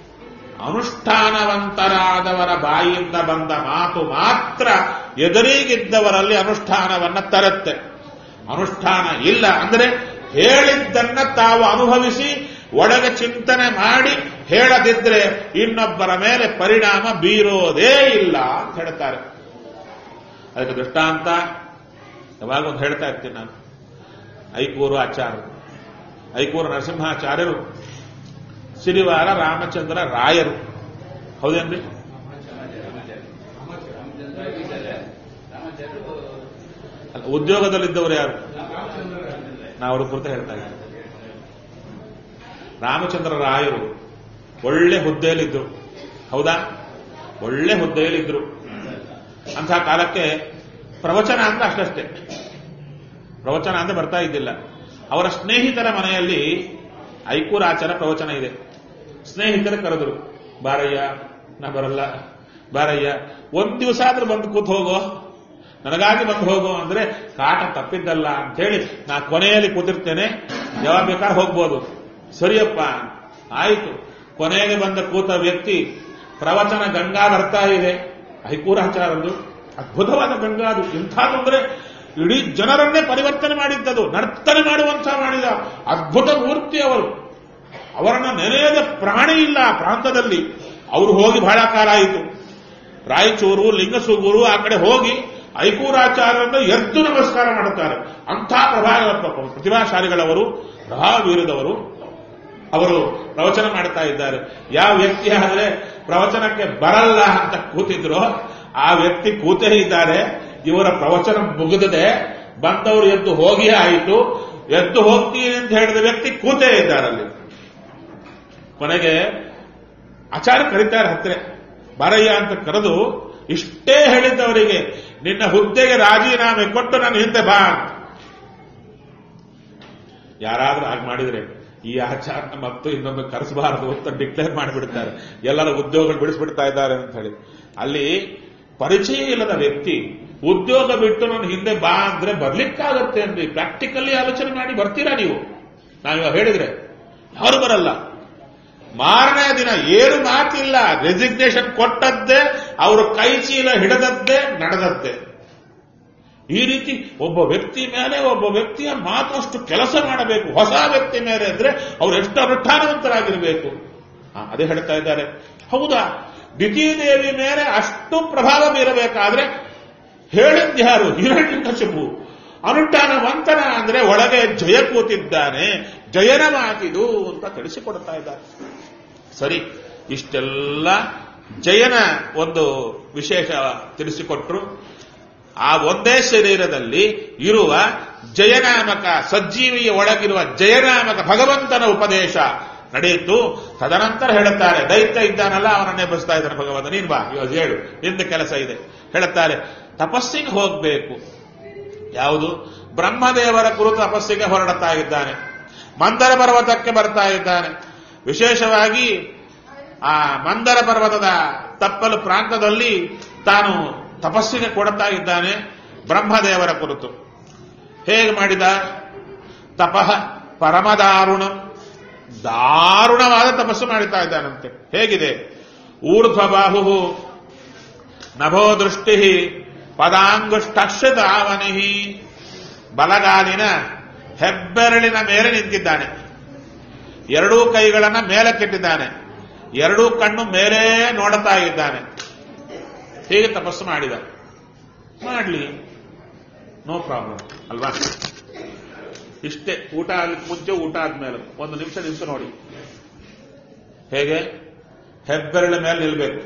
ಅನುಷ್ಠಾನವಂತರಾದವರ ಬಾಯಿಯಿಂದ ಬಂದ ಮಾತು ಮಾತ್ರ ಎದುರಿಗಿದ್ದವರಲ್ಲಿ ಅನುಷ್ಠಾನವನ್ನ ತರುತ್ತೆ. ಅನುಷ್ಠಾನ ಇಲ್ಲ ಅಂದರೆ ಹೇಳಿದ್ದನ್ನ ತಾವು ಅನುಭವಿಸಿ ಒಳಗೆ ಚಿಂತನೆ ಮಾಡಿ ಹೇಳದಿದ್ರೆ ಇನ್ನೊಬ್ಬರ ಮೇಲೆ ಪರಿಣಾಮ ಬೀರೋದೇ ಇಲ್ಲ ಅಂತ ಹೇಳ್ತಾರೆ. ಅದಕ್ಕೆ ದೃಷ್ಟಾಂತ ಯಾವಾಗ ಒಂದು ಹೇಳ್ತಾ ಇರ್ತೀನಿ ನಾನು. ಐಕೂರು ಆಚಾರ್ಯರು, ಐಕೂರು ನರಸಿಂಹಾಚಾರ್ಯರು ಸಿರಿವಾರ ರಾಮಚಂದ್ರ ರಾಯರು, ಹೌದೇನ್ರಿ? ಉದ್ಯೋಗದಲ್ಲಿದ್ದವರು ಯಾರು? ನಾವು ಅವ್ರ ಕುರಿತು ಹೇಳ್ತಾ ಇದ್ದೀವಿ. ರಾಮಚಂದ್ರ ರಾಯರು ಒಳ್ಳೆ ಹುದ್ದೆಯಲ್ಲಿದ್ದರು, ಹೌದಾ? ಒಳ್ಳೆ ಹುದ್ದೆಯಲ್ಲಿದ್ದರು. ಅಂಥ ಕಾಲಕ್ಕೆ ಪ್ರವಚನ ಅಂದ್ರೆ ಅಷ್ಟಷ್ಟೇ, ಪ್ರವಚನ ಅಂದ್ರೆ ಬರ್ತಾ ಇದ್ದಿಲ್ಲ. ಅವರ ಸ್ನೇಹಿತರ ಮನೆಯಲ್ಲಿ ಐಕೂರಾಚಾರ ಪ್ರವಚನ ಇದೆ. ಸ್ನೇಹಿತರು ಕರೆದ್ರು, ಬಾರಯ್ಯ, ನಾ ಬರಲ್ಲ, ಬಾರಯ್ಯ, ಒಂದ್ ದಿವಸ ಆದ್ರೂ ಬಂದು ಕೂತ್ ಹೋಗೋ, ನನಗಾಗಿ ಬಂದು ಹೋಗೋ ಅಂದ್ರೆ ಕಾಟ ತಪ್ಪಿದ್ದಲ್ಲ ಅಂತ ಹೇಳಿ ನಾ ಕೊನೆಯಲ್ಲಿ ಕೂತಿರ್ತೇನೆ, ಯಾವಾಗ ಬೇಕಾದ್ರೆ ಹೋಗ್ಬೋದು. ಸರಿಯಪ್ಪ ಆಯಿತು. ಕೊನೆಗೆ ಬಂದ ಕೂತ ವ್ಯಕ್ತಿ ಪ್ರವಚನ ಗಂಗಾ ಬರ್ತಾ ಇದೆ, ಐಕೂರಾಚಾರದ್ದು ಅದ್ಭುತವಾದ ಗಂಗಾ. ಅದು ಇಂಥಾದಂದ್ರೆ ಇಡೀ ಜನರನ್ನೇ ಪರಿವರ್ತನೆ ಮಾಡಿದ್ದದು, ನರ್ತನೆ ಮಾಡುವಂತ ಮಾಡಿದ ಅದ್ಭುತ ಮೂರ್ತಿ ಅವರು. ಅವರನ್ನ ನೆನೆಯದ ಪ್ರಾಣಿ ಇಲ್ಲ ಆ ಪ್ರಾಂತದಲ್ಲಿ. ಅವರು ಹೋಗಿ ಬಹಳ ಕಾಲ ಆಯಿತು. ರಾಯಚೂರು, ಲಿಂಗಸೂಗೂರು ಆ ಕಡೆ ಹೋಗಿ ಐಕೂರಾಚಾರ್ಯರನ್ನು ಎದ್ದು ನಮಸ್ಕಾರ ಮಾಡುತ್ತಾರೆ. ಅಂಥ ಪ್ರತಿಭಾಶಾಲಿಗಳವರು, ಪ್ರಭಾವವೀರದವರು. ಅವರು ಪ್ರವಚನ ಮಾಡ್ತಾ ಇದ್ದಾರೆ. ಯಾವ ವ್ಯಕ್ತಿ ಆದರೆ ಪ್ರವಚನಕ್ಕೆ ಬರಲ್ಲ ಅಂತ ಕೂತಿದ್ರು, ಆ ವ್ಯಕ್ತಿ ಕೂತೇ ಇದ್ದಾರೆ. ಇವರ ಪ್ರವಚನ ಮುಗಿದದೆ, ಬಂದವರು ಎದ್ದು ಹೋಗಿಯೇ ಆಯಿತು. ಎದ್ದು ಹೋಗ್ತೀನಿ ಅಂತ ಹೇಳಿದ ವ್ಯಕ್ತಿ ಕೂತೇ ಇದ್ದಾರಲ್ಲಿ. ಕೊನೆಗೆ ಆಚಾರ್ಯ ಕರೀತಾರೆ ಹತ್ತಿರ, ಬಾರಯ್ಯ ಅಂತ ಕರೆದು ಇಷ್ಟೇ ಹೇಳಿದ್ದವರಿಗೆ, ನಿನ್ನ ಹುದ್ದೆಗೆ ರಾಜೀನಾಮೆ ಕೊಟ್ಟು ನನ್ನ ಹಿಂದೆ ಬಾ. ಯಾರಾದ್ರೂ ಹಾಗೆ ಮಾಡಿದ್ರೆ ಈ ಆಚಾರ್ಯ ಮತ್ತು ಇನ್ನೊಂದು ಕರೆಸಬಾರದು ಅಂತ ಡಿಕ್ಲೇರ್ ಮಾಡಿಬಿಡ್ತಾರೆ. ಎಲ್ಲರ ಉದ್ಯೋಗಗಳು ಬಿಡಿಸ್ಬಿಡ್ತಾ ಇದ್ದಾರೆ ಅಂತ ಹೇಳಿ. ಅಲ್ಲಿ ಪರಿಚಯ ಇಲ್ಲದ ವ್ಯಕ್ತಿ ಉದ್ಯೋಗ ಬಿಟ್ಟು ನನ್ನ ಹಿಂದೆ ಬಾ ಅಂದ್ರೆ ಬರ್ಲಿಕ್ಕಾಗತ್ತೆ ಅಂದ್ರೆ ಪ್ರಾಕ್ಟಿಕಲಿ ಆಲೋಚನೆ ಮಾಡಿ ಬರ್ತೀರಾ ನೀವು? ನಾವಿವಾಗ ಹೇಳಿದ್ರೆ ಯಾರು ಬರಲ್ಲ. ಮಾರನೇ ದಿನ ಏನು ಮಾತಿಲ್ಲ, ರೆಸಿಗ್ನೇಷನ್ ಕೊಟ್ಟದ್ದೇ, ಅವರು ಕೈ ಚೀಲ ಹಿಡದದ್ದೇ, ನಡೆದದ್ದೇ. ಈ ರೀತಿ ಒಬ್ಬ ವ್ಯಕ್ತಿ ಮೇಲೆ ಒಬ್ಬ ವ್ಯಕ್ತಿಯ ಮಾತು ಅಷ್ಟು ಕೆಲಸ ಮಾಡಬೇಕು. ಹೊಸ ವ್ಯಕ್ತಿ ಮೇಲೆ ಅಂದ್ರೆ ಅವರು ಎಷ್ಟು ಅನುಷ್ಠಾನವಂತರಾಗಿರಬೇಕು. ಅದೇ ಹೇಳ್ತಾ ಇದ್ದಾರೆ. ಹೌದಾ, ದ್ವಿತೀಯದೇವಿ ಮೇಲೆ ಅಷ್ಟು ಪ್ರಭಾವ ಬೀರಬೇಕಾದ್ರೆ ಹೇಳಿದ್ಯಾರು? ಹಿರಣ್ಯಕಶಿಪು. ಅನುಷ್ಠಾನವಂತನ ಅಂದ್ರೆ ಒಳಗೆ ಜಯ ಕೂತಿದ್ದಾನೆ, ಜಯನ ಮಾತಿದು ಅಂತ ತಿಳಿಸಿಕೊಡ್ತಾ ಇದ್ದಾರೆ. ಸರಿ, ಇಷ್ಟೆಲ್ಲ ಜಯನ ಒಂದು ವಿಶೇಷ ತಿಳಿಸಿಕೊಟ್ರು. ಆ ಒಂದೇ ಶರೀರದಲ್ಲಿ ಇರುವ ಜಯನಾಮಕ ಸಜ್ಜೀವಿಯ ಒಳಗಿರುವ ಜಯನಾಮಕ ಭಗವಂತನ ಉಪದೇಶ ನಡೆಯಿತು. ತದನಂತರ ಹೇಳುತ್ತಾರೆ, ದೈತ್ಯ ಇದ್ದಾನಲ್ಲ ಅವನನ್ನೇ ಬಸ್ತಾ ಇದ್ದಾನೆ ಭಗವಂತ, ನೀನ್ ಬಾ ಇವಾಗ ಹೇಳು, ನಿಂದ ಕೆಲಸ ಇದೆ. ಹೇಳುತ್ತಾರೆ, ತಪಸ್ಸಿಗೆ ಹೋಗಬೇಕು. ಯಾವುದು? ಬ್ರಹ್ಮದೇವರ ಕುರಿತು ತಪಸ್ಸಿಗೆ ಹೊರಡುತ್ತಾ ಇದ್ದಾನೆ. ಮಂದರ ಪರ್ವತಕ್ಕೆ ಬರ್ತಾ ಇದ್ದಾನೆ. ವಿಶೇಷವಾಗಿ ಆ ಮಂದರ ಪರ್ವತದ ತಪ್ಪಲು ಪ್ರಾಂತದಲ್ಲಿ ತಾನು ತಪಸ್ಸಿಗೆ ಕೊಡುತ್ತಾ ಇದ್ದಾನೆ ಬ್ರಹ್ಮದೇವರ ಕುರಿತು. ಹೇಗೆ ಮಾಡಿದ? ತಪಃ ಪರಮದಾರುಣ, ದಾರುಣವಾದ ತಪಸ್ಸು ಮಾಡುತ್ತಾ ಇದ್ದಾನಂತೆ. ಹೇಗಿದೆ? ಊರ್ಧ್ವಬಾಹು ನಭೋ ದೃಷ್ಟಿ ಪದಾಂಗುಷ್ಠಕ್ಷತಾವನಿ. ಬಲಗಾಲಿನ ಹೆಬ್ಬೆರಳಿನ ಮೇಲೆ ನಿಂತಿದ್ದಾನೆ, ಎರಡೂ ಕೈಗಳನ್ನ ಮೇಲೆ ಕೆಟ್ಟಿದ್ದಾನೆ, ಎರಡೂ ಕಣ್ಣು ಮೇಲೆ ನೋಡುತ್ತಾ ಇದ್ದಾನೆ. ಹೇಗೆ ತಪಸ್ಸು ಮಾಡಿದ? ಮಾಡಲಿ, ನೋ ಪ್ರಾಬ್ಲಮ್ ಅಲ್ವಾ? ಇಷ್ಟೇ. ಊಟ ಆಗ್ಲಿಕ್ಕೆ ಮುಂಚೆ, ಊಟ ಆದ್ಮೇಲೆ ಒಂದು ನಿಮಿಷ ನಿಂತು ನೋಡಿ. ಹೇಗೆ? ಹೆಬ್ಬೆರಳ ಮೇಲೆ ನಿಲ್ಬೇಕು.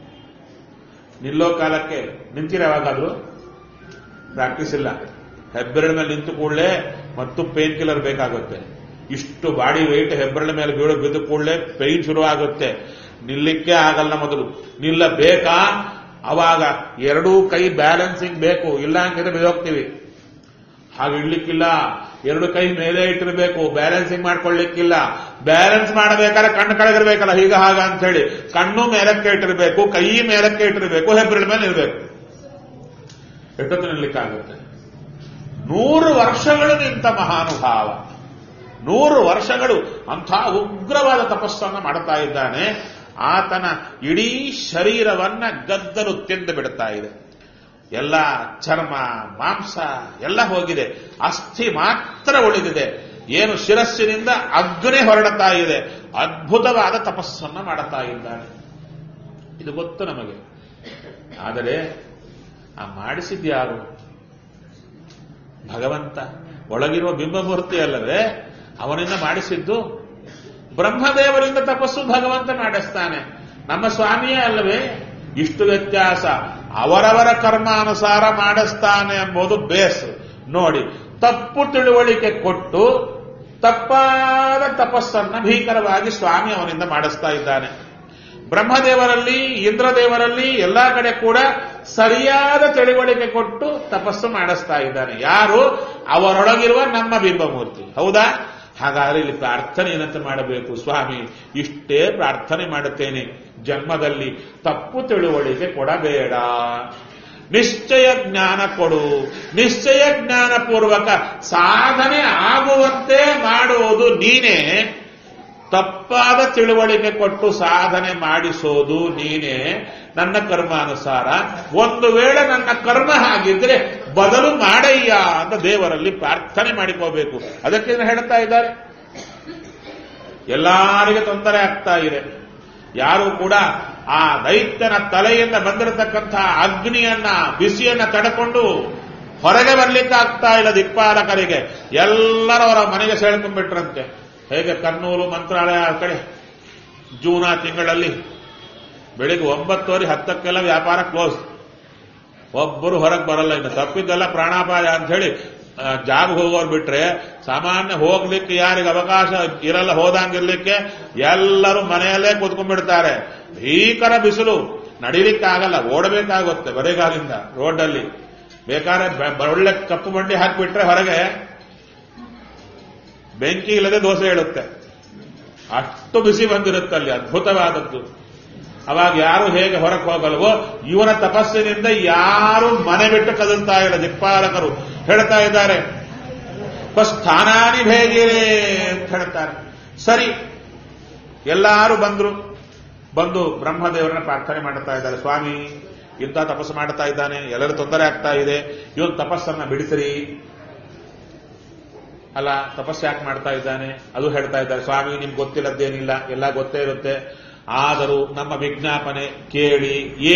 ನಿಲ್ಲೋ ಕಾಲಕ್ಕೆ ನಿಂತಿರ ಯಾವಾಗಾದ್ರೂ? ಪ್ರಾಕ್ಟೀಸ್ ಇಲ್ಲ. ಹೆಬ್ಬೆರಳ ಮೇಲೆ ನಿಂತು ಕೂಡಲೇ ಮತ್ತು ಪೇನ್ ಕಿಲ್ಲರ್ ಬೇಕಾಗುತ್ತೆ. ಇಷ್ಟು ಬಾಡಿ ವೆಯ್ಟ್ ಹೆಬ್ಬೆರಳ ಮೇಲೆ ಬಿದ್ದು ಕೂಡಲೇ ಪೇನ್ ಶುರು ಆಗುತ್ತೆ. ನಿಲ್ಲಿಕ್ಕೆ ಆಗಲ್ಲ. ಮೊದಲು ನಿಲ್ಲಬೇಕಾ? ಅವಾಗ ಎರಡೂ ಕೈ ಬ್ಯಾಲೆನ್ಸಿಂಗ್ ಬೇಕು, ಇಲ್ಲ ಹಂಗಿದ್ರೆ ಬಿದ್ದೋಗ್ತೀವಿ. ಹಾಗೆ ಇಡ್ಲಿಕ್ಕಿಲ್ಲ. ಎರಡು ಕೈ ಮೇಲೆ ಇಟ್ಟಿರಬೇಕು, ಬ್ಯಾಲೆನ್ಸಿಂಗ್ ಮಾಡ್ಕೊಳ್ಳಿಕ್ಕಿಲ್ಲ. ಬ್ಯಾಲೆನ್ಸ್ ಮಾಡಬೇಕಾದ್ರೆ ಕಣ್ಣು ಕೆಳಗಿರ್ಬೇಕಲ್ಲ, ಹೀಗ ಹಾಗ ಅಂತ ಹೇಳಿ ಕಣ್ಣು ಮೇಲಕ್ಕೆ ಇಟ್ಟಿರಬೇಕು, ಕೈ ಮೇಲಕ್ಕೆ ಇಟ್ಟಿರಬೇಕು, ಹೆಬ್ಬೆರಳ ಮೇಲೆ ಇರಬೇಕು. ಎಷ್ಟೊತ್ತು ನಿಲ್ಲಕ್ಕಾಗುತ್ತೆ? 100 ವರ್ಷಗಳು ನಿಂತ ಮಹಾನುಭಾವ, 100 ವರ್ಷಗಳು ಅಂಥ ಉಗ್ರವಾದ ತಪಸ್ಸನ್ನು ಮಾಡುತ್ತಾ ಇದ್ದಾನೆ. ಆತನ ಇಡೀ ಶರೀರವನ್ನ ಗದ್ದಲು ತಿಂದು ಬಿಡ್ತಾ ಇದೆ. ಎಲ್ಲ ಚರ್ಮ ಮಾಂಸ ಎಲ್ಲ ಹೋಗಿದೆ, ಅಸ್ಥಿ ಮಾತ್ರ ಉಳಿದಿದೆ. ಏನು ಶಿರಸ್ಸಿನಿಂದ ಅಗ್ನಿ ಹೊರಡುತ್ತಾ ಇದೆ. ಅದ್ಭುತವಾದ ತಪಸ್ಸನ್ನ ಮಾಡುತ್ತಾ ಇದ್ದಾನೆ. ಇದು ಗೊತ್ತು ನಮಗೆ. ಆದರೆ ಆ ಮಾಡಿಸಿದ್ಯಾರು? ಭಗವಂತ. ಒಳಗಿರುವ ಬಿಂಬಮೂರ್ತಿ ಅಲ್ಲವೇ ಅವನಿಂದ ಮಾಡಿಸಿದ್ದು? ಬ್ರಹ್ಮದೇವರಿಂದ ತಪಸ್ಸು ಭಗವಂತ ಮಾಡಿಸ್ತಾನೆ. ನಮ್ಮ ಸ್ವಾಮಿಯೇ ಅಲ್ಲವೇ? ಇಷ್ಟು ವ್ಯತ್ಯಾಸ. ಅವರವರ ಕರ್ಮಾನುಸಾರ ಮಾಡಿಸ್ತಾನೆ ಎಂಬುದು ಬೇಸ್ ನೋಡಿ. ತಪ್ಪು ತಿಳುವಳಿಕೆ ಕೊಟ್ಟು ತಪ್ಪಾದ ತಪಸ್ಸನ್ನ ಭೀಕರವಾಗಿ ಸ್ವಾಮಿ ಅವನಿಂದ ಮಾಡಿಸ್ತಾ ಇದ್ದಾನೆ. ಬ್ರಹ್ಮದೇವರಲ್ಲಿ, ಇಂದ್ರದೇವರಲ್ಲಿ ಎಲ್ಲಾ ಕಡೆ ಕೂಡ ಸರಿಯಾದ ತಿಳುವಳಿಕೆ ಕೊಟ್ಟು ತಪಸ್ಸು ಮಾಡಿಸ್ತಾ ಇದ್ದಾನೆ. ಯಾರು? ಅವರೊಳಗಿರುವ ನಮ್ಮ ಬಿಂಬಮೂರ್ತಿ. ಹೌದಾ? ಹಾಗಾದ್ರೆ ಇಲ್ಲಿ ಪ್ರಾರ್ಥನೆ ಏನಂತ ಮಾಡಬೇಕು? ಸ್ವಾಮಿ, ಇಷ್ಟೇ ಪ್ರಾರ್ಥನೆ ಮಾಡುತ್ತೇನೆ, ಜನ್ಮದಲ್ಲಿ ತಪ್ಪು ತಿಳುವಳಿಕೆ ಕೊಡಬೇಡ, ನಿಶ್ಚಯ ಜ್ಞಾನ ಕೊಡು, ನಿಶ್ಚಯ ಜ್ಞಾನಪೂರ್ವಕ ಸಾಧನೆ ಆಗುವಂತೆ ಮಾಡುವುದು ನೀನೇ, ತಪ್ಪಾದ ತಿಳುವಳಿಕೆ ಕೊಟ್ಟು ಸಾಧನೆ ಮಾಡಿಸೋದು ನೀನೇ. ನನ್ನ ಕರ್ಮಾನುಸಾರ ಒಂದು ವೇಳೆ ನನ್ನ ಕರ್ಮ ಹಾಗಿದ್ರೆ ಬದಲು ಮಾಡಯ್ಯ ಅಂತ ದೇವರಲ್ಲಿ ಪ್ರಾರ್ಥನೆ ಮಾಡಿಕೋಬೇಕು. ಅದಕ್ಕೆ ಹೇಳ್ತಾ ಇದ್ದಾರೆ. ಎಲ್ಲರಿಗೆ ತೊಂದರೆ ಆಗ್ತಾ ಇದೆ. ಯಾರು ಕೂಡ ಆ ದೈತ್ಯನ ತಲೆಯಿಂದ ಬಂದಿರತಕ್ಕಂಥ ಅಗ್ನಿಯನ್ನ, ಬಿಸಿಯನ್ನ ತಡೆಕೊಂಡು ಹೊರಗೆ ಬರ್ಲಿಕ್ಕೆ ಆಗ್ತಾ ಇಲ್ಲ ದಿಕ್ಪಾಲಕರಿಗೆ. ಎಲ್ಲರೂ ಅವರ ಮನೆಗೆ ಸೇಳ್ಕೊಂಡ್ಬಿಟ್ರಂತೆ. ಹೇಗೆ ಕರ್ನೂಲು ಮಂತ್ರಾಲಯ ಆ ಕಡೆ ಜೂನ್ ತಿಂಗಳಲ್ಲಿ ಬೆಳಿಗ್ಗೆ 9:10 10ಕ್ಕೆಲ್ಲ ವ್ಯಾಪಾರ ಕ್ಲೋಸ್. ಒಬ್ಬರು ಹೊರಗೆ ಬರಲ್ಲ. ಇನ್ನು ತಪ್ಪಿದ್ದೆಲ್ಲ ಪ್ರಾಣಾಪಾಯ ಅಂತ ಹೇಳಿ ಜಾಗ ಹೋಗೋರು ಬಿಟ್ರೆ ಸಾಮಾನ್ಯ ಹೋಗ್ಲಿಕ್ಕೆ ಯಾರಿಗೆ ಅವಕಾಶ ಇರಲ್ಲ, ಹೋದಂಗಿರ್ಲಿಕ್ಕೆ ಎಲ್ಲರೂ ಮನೆಯಲ್ಲೇ ಕೂತ್ಕೊಂಡ್ಬಿಡ್ತಾರೆ. ಭೀಕರ ಬಿಸಿಲು, ನಡಿಲಿಕ್ಕಾಗಲ್ಲ, ಓಡಬೇಕಾಗುತ್ತೆ ಬರೆಗಾಲಿಂದ ರೋಡಲ್ಲಿ. ಬೇಕಾದ್ರೆ ಒಳ್ಳೆ ಕಪ್ಪು ಬಂಡಿ ಹಾಕಿಬಿಟ್ರೆ ಹೊರಗೆ ಬೆಂಕಿ ಇಲ್ಲದೆ ದೋಸೆ ಹೇಳುತ್ತೆ. ಅಷ್ಟು ಬಿಸಿ ಬಂದಿರುತ್ತಲ್ಲಿ, ಅದ್ಭುತವಾದದ್ದು. ಅವಾಗ ಯಾರು ಹೇಗೆ ಹೊರಗೆ ಹೋಗಲ್ವೋ, ಇವನ ತಪಸ್ಸಿನಿಂದ ಯಾರು ಮನೆ ಬಿಟ್ಟು ಕದಲ್ತಾ ಇಲ್ಲ. ದಿಕ್ಪಾಲಕರು ಹೇಳ್ತಾ ಇದ್ದಾರೆ, ಸ್ಥಾನಾನಿ ಭೇಗಿರೇ ಅಂತ ಹೇಳ್ತಾರೆ. ಸರಿ, ಎಲ್ಲರೂ ಬಂದು ಬ್ರಹ್ಮದೇವರನ್ನ ಪ್ರಾರ್ಥನೆ ಮಾಡ್ತಾ ಇದ್ದಾರೆ. ಸ್ವಾಮಿ, ಇಂಥ ತಪಸ್ಸು ಮಾಡ್ತಾ ಇದ್ದಾನೆ, ಎಲ್ಲರೂ ತೊಂದರೆ ಆಗ್ತಾ ಇದೆ, ಇವನು ತಪಸ್ಸನ್ನ ಬಿಡಿಸಿರಿ. ಅಲ್ಲ, ತಪಸ್ಸು ಯಾಕೆ ಮಾಡ್ತಾ ಇದ್ದಾನೆ ಅದು ಹೇಳ್ತಾ ಇದ್ದಾರೆ. ಸ್ವಾಮಿ, ನಿಮ್ಗೆ ಗೊತ್ತಿಲ್ಲದ್ದೇನಿಲ್ಲ, ಎಲ್ಲ ಗೊತ್ತೇ ಇರುತ್ತೆ. ಆದರೂ ನಮ್ಮ ವಿಜ್ಞಾಪನೆ ಕೇಳಿ.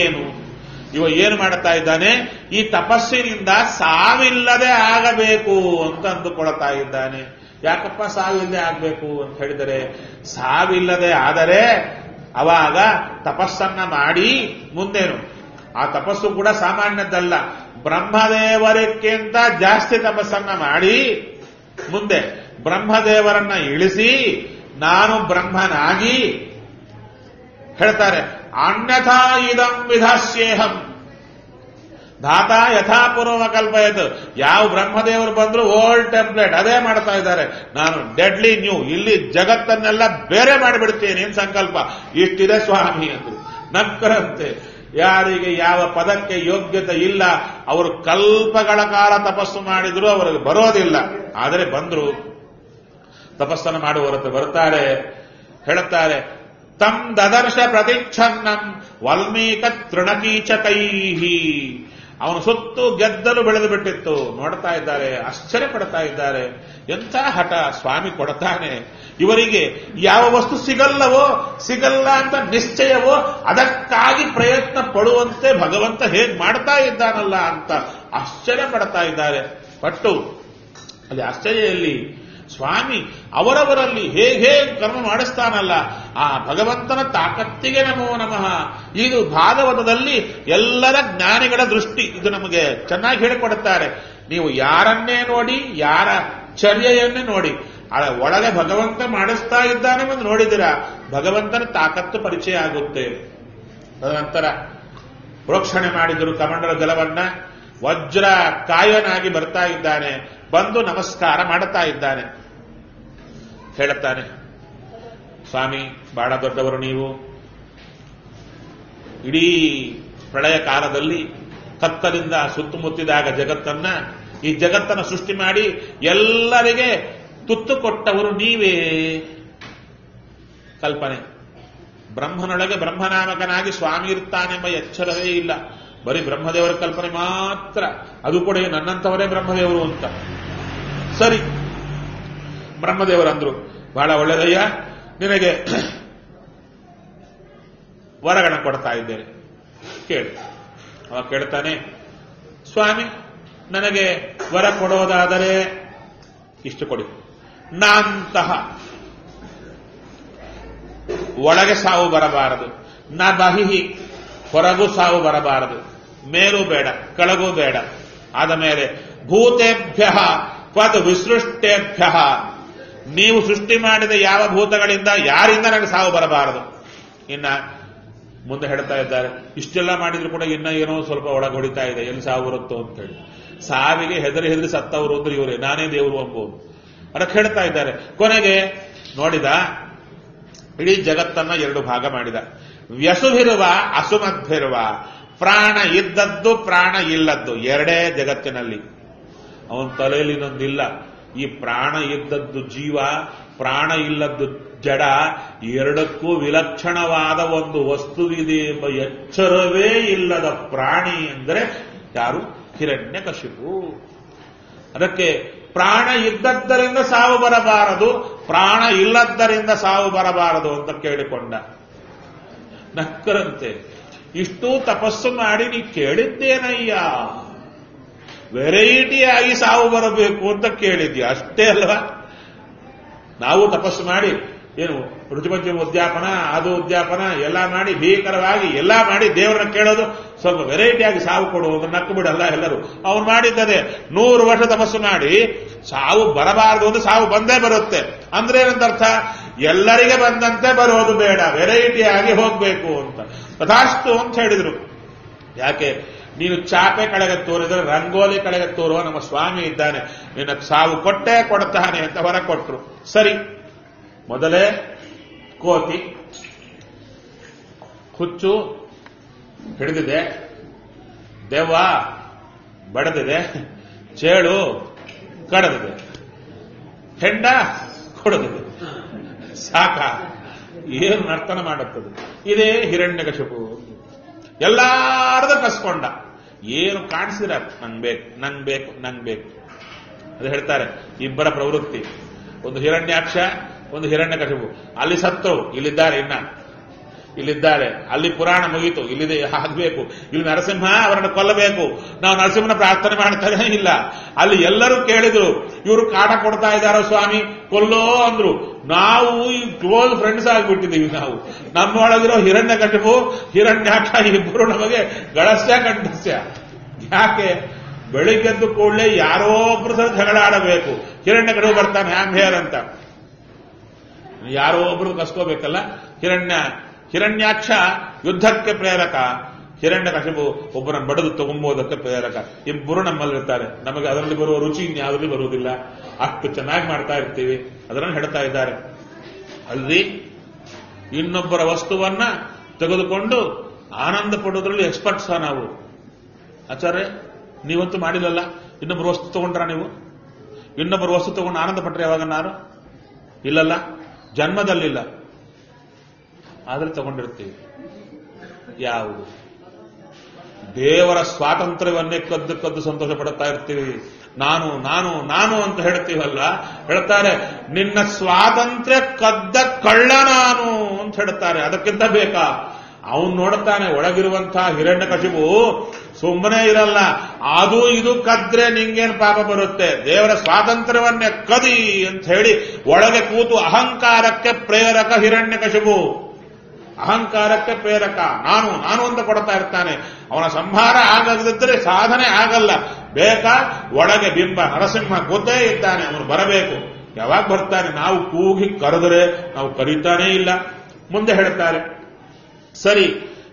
ಏನು ಮಾಡ್ತಾ ಇದ್ದಾನೆ? ಈ ತಪಸ್ಸಿನಿಂದ ಸಾವಿಲ್ಲದೆ ಆಗಬೇಕು ಅಂತ ಅಂದುಕೊಳ್ತಾ ಇದ್ದಾನೆ. ಯಾಕಪ್ಪ ಸಾವಿಲ್ಲದೆ ಆಗಬೇಕು ಅಂತ ಹೇಳಿದರೆ, ಸಾವಿಲ್ಲದೆ ಆದರೆ ಅವಾಗ ತಪಸ್ಸನ್ನ ಮಾಡಿ ಮುಂದೇನು? ಆ ತಪಸ್ಸು ಕೂಡ ಸಾಮಾನ್ಯದ್ದಲ್ಲ. ಬ್ರಹ್ಮದೇವರಕ್ಕಿಂತ ಜಾಸ್ತಿ ತಪಸ್ಸನ್ನ ಮಾಡಿ ಮುಂದೆ ಬ್ರಹ್ಮದೇವರನ್ನ ಇಳಿಸಿ ನಾನು ಬ್ರಹ್ಮನಾಗಿ ಹೇಳ್ತಾರೆ, ಅನ್ಯಥಾ ಇದಂ ವಿಧಾಸ್ಯೇಹಂ ಧಾತ ಯಥಾಪೂರ್ವ ಕಲ್ಪಯತ್. ಯಾವ ಬ್ರಹ್ಮದೇವರು ಬಂದ್ರು ಓಲ್ಡ್ ಟೆಂಪ್ಲೇಟ್ ಅದೇ ಮಾಡ್ತಾ ಇದ್ದಾರೆ. ನಾನು ಡೆಡ್ಲಿ ನ್ಯೂ, ಇಲ್ಲಿ ಜಗತ್ತನ್ನೆಲ್ಲ ಬೇರೆ ಮಾಡಿಬಿಡ್ತೇನೆ ಅಂತ ಸಂಕಲ್ಪ. ಇಷ್ಟಿದೆ ಸ್ವಾಮಿ ಅಂದ್ರು. ನಕ್ಕರಂತೆ. ಯಾರಿಗೆ ಯಾವ ಪದಕ್ಕೆ ಯೋಗ್ಯತೆ ಇಲ್ಲ ಅವರು ಕಲ್ಪಗಳ ಕಾಲ ತಪಸ್ಸು ಮಾಡಿದ್ರು ಅವರಿಗೆ ಬರೋದಿಲ್ಲ. ಆದರೆ ಬಂದ್ರು, ತಪಸ್ಸನ್ನು ಮಾಡುವವರತ್ತೆ ಬರ್ತಾರೆ. ಹೇಳುತ್ತಾರೆ, ತಂ ದದರ್ಶ ಪ್ರತಿಚ್ಛನ್ನಂ ವಾಲ್ಮೀಕ ತೃಣಕೀಚಕೈಹಿ. ಅವನು ಸುತ್ತು ಗೆದ್ದಲು ಬೆಳೆದು ಬಿಟ್ಟಿತ್ತು. ನೋಡ್ತಾ ಇದ್ದಾರೆ, ಆಶ್ಚರ್ಯ ಪಡ್ತಾ ಇದ್ದಾರೆ. ಎಂಥ ಹಠ ಸ್ವಾಮಿ ಕೊಡ್ತಾನೆ. ಇವರಿಗೆ ಯಾವ ವಸ್ತು ಸಿಗಲ್ಲ ಅಂತ ನಿಶ್ಚಯವೋ ಅದಕ್ಕಾಗಿ ಪ್ರಯತ್ನ ಪಡುವಂತೆ ಭಗವಂತ ಹೇಗೆ ಮಾಡ್ತಾ ಇದ್ದಾನಲ್ಲ ಅಂತ ಆಶ್ಚರ್ಯ ಪಡ್ತಾ ಇದ್ದಾರೆ. ಪಟ್ಟು ಅಲ್ಲಿ ಆಶ್ಚರ್ಯಲ್ಲಿ ಸ್ವಾಮಿ ಅವರವರಲ್ಲಿ ಹೇಗೆ ಕರ್ಮ ಮಾಡಿಸ್ತಾನಲ್ಲ, ಆ ಭಗವಂತನ ತಾಕತ್ತಿಗೆ ನಮೋ ನಮಃ. ಇದು ಭಾಗವತದಲ್ಲಿ ಎಲ್ಲರ ಜ್ಞಾನಿಗಳ ದೃಷ್ಟಿ. ಇದು ನಮಗೆ ಚೆನ್ನಾಗಿ ಹೇಳಿಕೊಡುತ್ತಾರೆ. ನೀವು ಯಾರನ್ನೇ ನೋಡಿ, ಯಾರ ಚರ್ಯೆಯನ್ನೇ ನೋಡಿ, ಒಳಗೆ ಭಗವಂತ ಮಾಡಿಸ್ತಾ ಇದ್ದಾನೆ ಎಂದು ನೋಡಿದಿರಾ, ಭಗವಂತನ ತಾಕತ್ತು ಪರಿಚಯ ಆಗುತ್ತೆ. ತದನಂತರ ಪ್ರೋಕ್ಷಣೆ ಮಾಡಿದರು ಕಮಂಡಲ ಜಲವನ್ನ. ವಜ್ರ ಕಾಯನಾಗಿ ಬರ್ತಾ ಇದ್ದಾನೆ. ಬಂದು ನಮಸ್ಕಾರ ಮಾಡುತ್ತಾ ಇದ್ದಾನೆ. ಹೇಳುತ್ತಾನೆ, ಸ್ವಾಮಿ ಬಹಳ ದೊಡ್ಡವರು ನೀವು. ಇಡೀ ಪ್ರಳಯ ಕಾಲದಲ್ಲಿ ಕತ್ತಲಿಂದ ಸುತ್ತಮುತ್ತಿದಾಗ ಜಗತ್ತನ್ನ, ಈ ಜಗತ್ತನ್ನು ಸೃಷ್ಟಿ ಮಾಡಿ ಎಲ್ಲರಿಗೆ ತುತ್ತು ಕೊಟ್ಟವರು ನೀವೇ. ಕಲ್ಪನೆ. ಬ್ರಹ್ಮನೊಳಗೆ ಬ್ರಹ್ಮನಾಮಕನಾಗಿ ಸ್ವಾಮಿ ಇರ್ತಾನೆಂಬ ಎಚ್ಚರವೇ ಇಲ್ಲ. ಬರೀ ಬ್ರಹ್ಮದೇವರ ಕಲ್ಪನೆ ಮಾತ್ರ. ಅದು ಕೂಡ ನನ್ನಂಥವರೇ ಬ್ರಹ್ಮದೇವರು ಅಂತ. ಸರಿ, ಬ್ರಹ್ಮದೇವರಂದ್ರು, ಬಹಳ ಒಳ್ಳೆದಯ್ಯ, ನಿನಗೆ ವರಗಣ ಕೊಡ್ತಾ ಇದ್ದೇನೆ, ಕೇಳಿ. ಅವ ಕೇಳ್ತಾನೆ, ಸ್ವಾಮಿ ನನಗೆ ವರ ಕೊಡೋದಾದರೆ ಇಷ್ಟು ಕೊಡಿ. ನಾಂತಹ ಒಳಗೆ ಸಾವು ಬರಬಾರದು, ನ ಬಹಿಹಿ ಹೊರಗೂ ಸಾವು ಬರಬಾರದು, ಮೇಲೂ ಬೇಡ ಕೆಳಗೂ ಬೇಡ. ಆದ ಮೇಲೆ ಭೂತೇಭ್ಯ ಕ್ವತ್ ವಿಸೃಷ್ಟೇಭ್ಯ, ನೀವು ಸೃಷ್ಟಿ ಮಾಡಿದ ಯಾವ ಭೂತಗಳಿಂದ ಯಾರಿಂದ ನನಗೆ ಸಾವು ಬರಬಾರದು. ಇನ್ನ ಮುಂದೆ ಹೇಳ್ತಾ ಇದ್ದಾರೆ, ಇಷ್ಟೆಲ್ಲ ಮಾಡಿದ್ರು ಕೂಡ ಇನ್ನ ಏನೋ ಸ್ವಲ್ಪ ಒಳಗೆ ಹೊಡಿತಾ ಇದೆ, ಎಲ್ಲಿ ಸಾವು ಬರುತ್ತೋ ಅಂತ ಹೇಳಿ. ಸಾವಿಗೆ ಹೆದರಿ ಹೆದರಿ ಸತ್ತವರು ಅಂದ್ರೆ ಇವರೇ, ನಾನೇ ದೇವರು ಅಂಬೋದು. ಅದಕ್ಕೆ ಹೇಳ್ತಾ ಇದ್ದಾರೆ. ಕೊನೆಗೆ ನೋಡಿದ, ಇಡೀ ಜಗತ್ತನ್ನ ಎರಡು ಭಾಗ ಮಾಡಿದ. ವ್ಯಸುಭಿರುವ ಅಸುಮದ್ಭಿರುವ, ಪ್ರಾಣ ಇದ್ದದ್ದು ಪ್ರಾಣ ಇಲ್ಲದ್ದು ಎರಡೇ ಜಗತ್ತಿನಲ್ಲಿ. ಅವನ ತಲೆಯಲ್ಲಿ ಇನ್ನೊಂದಿಲ್ಲ. ಈ ಪ್ರಾಣ ಇದ್ದದ್ದು ಜೀವ, ಪ್ರಾಣ ಇಲ್ಲದ್ದು ಜಡ, ಎರಡಕ್ಕೂ ವಿಲಕ್ಷಣವಾದ ಒಂದು ವಸ್ತುವಿದೆ ಎಂಬ ಎಚ್ಚರವೇ ಇಲ್ಲದ ಪ್ರಾಣಿ ಅಂದರೆ ಯಾರು? ಹಿರಣ್ಯಕಶಿಪು. ಅದಕ್ಕೆ ಪ್ರಾಣ ಇದ್ದದ್ದರಿಂದ ಸಾವು ಬರಬಾರದು, ಪ್ರಾಣ ಇಲ್ಲದ್ದರಿಂದ ಸಾವು ಬರಬಾರದು ಅಂತ ಕೇಳಿಕೊಂಡ. ನಕ್ಕರಂತೆ, ಇಷ್ಟು ತಪಸ್ಸು ಮಾಡಿ ನೀ ಕೇಳಿದ್ದೇನಯ್ಯ, ವೆರೈಟಿಯಾಗಿ ಸಾವು ಬರಬೇಕು ಅಂತ ಕೇಳಿದ್ಯಾ, ಅಷ್ಟೇ ಅಲ್ವಾ? ನಾವು ತಪಸ್ಸು ಮಾಡಿ ಏನು ರುಚಿಪಂಚಮ ಉದ್ಯಾಪನ, ಅದು ಉದ್ಯಾಪನ ಎಲ್ಲ ಮಾಡಿ ಭೀಕರವಾಗಿ ಎಲ್ಲ ಮಾಡಿ ದೇವರನ್ನ ಕೇಳೋದು, ಸ್ವಲ್ಪ ವೆರೈಟಿಯಾಗಿ ಸಾವು ಕೊಡುವುದು, ನಕ್ಕು ಬಿಡಲ್ಲ ಎಲ್ಲರೂ. ಅವನು ಮಾಡಿದ್ದದೆ 100 ವರ್ಷ ತಪಸ್ಸು ಮಾಡಿ ಸಾವು ಬರಬಾರದು ಅಂದ್ರೆ ಸಾವು ಬಂದೇ ಬರುತ್ತೆ. ಅಂದ್ರೆ ಏನಂತ ಅರ್ಥ? ಎಲ್ಲರಿಗೆ ಬಂದಂತೆ ಬರೋದು ಬೇಡ, ವೆರೈಟಿಯಾಗಿ ಹೋಗ್ಬೇಕು ಅಂತ. ತಥಾಸ್ತು ಅಂತ ಹೇಳಿದ್ರು. ಯಾಕೆ? ನೀನು ಚಾಪೆ ಕಡೆಗೆ ತೋರಿದ್ರೆ ರಂಗೋಲಿ ಕಡೆಗೆ ತೋರುವ ನಮ್ಮ ಸ್ವಾಮಿ ಇದ್ದಾನೆ, ನಿನ್ನ ಸಾವು ಕೊಟ್ಟೇ ಕೊಡ್ತಾನೆ ಅಂತ ಹೊರ ಕೊಟ್ರು. ಸರಿ, ಮೊದಲೇ ಕೋತಿ ಹುಚ್ಚು ಹಿಡಿದಿದೆ, ದೆವ್ವ ಬಡದಿದೆ, ಚೇಳು ಕಡದಿದೆ, ಹೆಂಡ ಕೊಡದಿದೆ. ಸಾಕ, ಏನು ನರ್ತನ ಮಾಡುತ್ತದೆ. ಇದೇ ಹಿರಣ್ಯಕಶಿಪು. ಎಲ್ಲಾರ್ದು ಕಸ್ಕೊಂಡ. ಏನು ಕಾಣಿಸಿರ, ನಂಗ್ ಬೇಕು ನಂಗ್ ಬೇಕು ನಂಗ್ ಬೇಕು. ಅದು ಹೇಳ್ತಾರೆ, ಇಬ್ಬರ ಪ್ರವೃತ್ತಿ. ಒಂದು ಹಿರಣ್ಯಾಕ್ಷ, ಒಂದು ಹಿರಣ್ಯಕಶಿಪು. ಅಲ್ಲಿ ಸತ್ತರು, ಇಲ್ಲಿದ್ದಾರೆ, ಇಲ್ಲಿದ್ದಾರೆ. ಅಲ್ಲಿ ಪುರಾಣ ಮುಗೀತು, ಇಲ್ಲಿದೆ ಆಗ್ಬೇಕು. ಇಲ್ಲಿ ನರಸಿಂಹ ಅವರನ್ನು ಕೊಲ್ಲಬೇಕು. ನಾವು ನರಸಿಂಹನ ಪ್ರಾರ್ಥನೆ ಮಾಡ್ತಾರೆ ಇಲ್ಲ. ಅಲ್ಲಿ ಎಲ್ಲರೂ ಕೇಳಿದ್ರು, ಇವರು ಕಾಟ ಕೊಡ್ತಾ ಇದ್ದಾರೋ ಸ್ವಾಮಿ, ಕೊಲ್ಲೋ ಅಂದ್ರು. ನಾವು ಈ ಕ್ಲೋಸ್ ಫ್ರೆಂಡ್ಸ್ ಆಗಿಬಿಟ್ಟಿದ್ದೀವಿ. ನಾವು ನಮ್ಮೊಳಗಿರೋ ಹಿರಣ್ಯಕಶಿಪು ಹಿರಣ್ಯಾಕ್ಷ ಇಬ್ಬರು ನಮಗೆ ಗಳಸ್ಯ ಕಂಠಸ್ಯ. ಯಾಕೆ? ಬೆಳಿಗ್ಗೆದ್ದು ಕೂಡಲೇ ಯಾರೋ ಒಬ್ರು ಸಹ ಜಗಳ ಆಡಬೇಕು. ಹಿರಣ್ಯಕಶಿಪು ಬರ್ತಾನೆ ಹ್ಯಾಮ್ ಅಂತ, ಯಾರೋ ಒಬ್ರು ಕಸ್ಕೋಬೇಕಲ್ಲ. ಹಿರಣ್ಯಾಕ್ಷ ಯುದ್ಧಕ್ಕೆ ಪ್ರೇರಕ, ಹಿರಣ್ಯಕಶಿಪು ಒಬ್ಬರನ್ನು ಬಡದು ತಗೊಂಬೋದಕ್ಕೆ ಪ್ರೇರಕ. ಇಬ್ಬರು ನಮ್ಮಲ್ಲಿರ್ತಾರೆ. ನಮಗೆ ಅದರಲ್ಲಿ ಬರುವ ರುಚಿ ಇನ್ಯಾವುದರಲ್ಲಿ ಬರುವುದಿಲ್ಲ. ಅಷ್ಟು ಚೆನ್ನಾಗಿ ಮಾಡ್ತಾ ಇರ್ತೀವಿ. ಅದನ್ನು ಹೇಳ್ತಾ ಇದ್ದಾರೆ. ಅಲ್ಲಿ ಇನ್ನೊಬ್ಬರ ವಸ್ತುವನ್ನ ತೆಗೆದುಕೊಂಡು ಆನಂದ ಪಡೋದ್ರಲ್ಲಿ ಎಕ್ಸ್ಪರ್ಟ್ಸ್ ನಾವು. ಆಚಾರ್ಯ, ನೀವಂತೂ ಮಾಡಿಲ್ಲಲ್ಲ. ಇನ್ನೊಬ್ಬರು ವಸ್ತು ತಗೊಂಡ್ರ ನೀವು? ಇನ್ನೊಬ್ಬರು ವಸ್ತು ತಗೊಂಡು ಆನಂದ ಪಟ್ರೆ ಯಾವಾಗನ್ನಾರು? ಇಲ್ಲಲ್ಲ, ಜನ್ಮದಲ್ಲಿಲ್ಲ. ಆದ್ರೆ ತಗೊಂಡಿರ್ತೀವಿ. ಯಾವುದು? ದೇವರ ಸ್ವಾತಂತ್ರ್ಯವನ್ನೇ ಕದ್ದು ಕದ್ದು ಸಂತೋಷ ಪಡುತ್ತಾ ಇರ್ತೀವಿ. ನಾನು ನಾನು ನಾನು ಅಂತ ಹೇಳ್ತೀವಲ್ಲ, ಹೇಳ್ತಾರೆ ನಿನ್ನ ಸ್ವಾತಂತ್ರ್ಯ ಕದ್ದ ಕಳ್ಳ ನಾನು ಅಂತ ಹೇಳ್ತಾರೆ. ಅದಕ್ಕಿಂತ ಬೇಕಾ? ಅವನು ನೋಡುತ್ತಾನೆ ಒಳಗಿರುವಂತಹ ಹಿರಣ್ಯಕಶಿಪು ಸುಮ್ಮನೆ ಇರಲ್ಲ. ಅದು ಇದು ಕದ್ರೆ ನಿಂಗೇನು ಪಾಪ ಬರುತ್ತೆ? ದೇವರ ಸ್ವಾತಂತ್ರ್ಯವನ್ನೇ ಕದಿ ಅಂತ ಹೇಳಿ ಒಳಗೆ ಕೂತು ಅಹಂಕಾರಕ್ಕೆ ಪ್ರೇರಕ ಹಿರಣ್ಯಕಶಿಪು. ಅಹಂಕಾರಕ್ಕೆ ಪ್ರೇರಕ ನಾನು ನಾನು ಅಂತ ಕೊಡ್ತಾ ಇರ್ತಾನೆ. ಅವನ ಸಂಹಾರ ಆಗದಿದ್ದರೆ ಸಾಧನೆ ಆಗಲ್ಲ. ಬೇಕಾ? ಒಳಗೆ ಬಿಂಬ ನರಸಿಂಹ ಗೊತ್ತೇ ಇದ್ದಾನೆ, ಅವನು ಬರಬೇಕು. ಯಾವಾಗ ಬರ್ತಾನೆ? ನಾವು ಕೂಗಿ ಕರೆದರೆ ನಾವು ಕರೀತಾನೇ ಇಲ್ಲ. ಮುಂದೆ ಹೇಳ್ತಾರೆ, ಸರಿ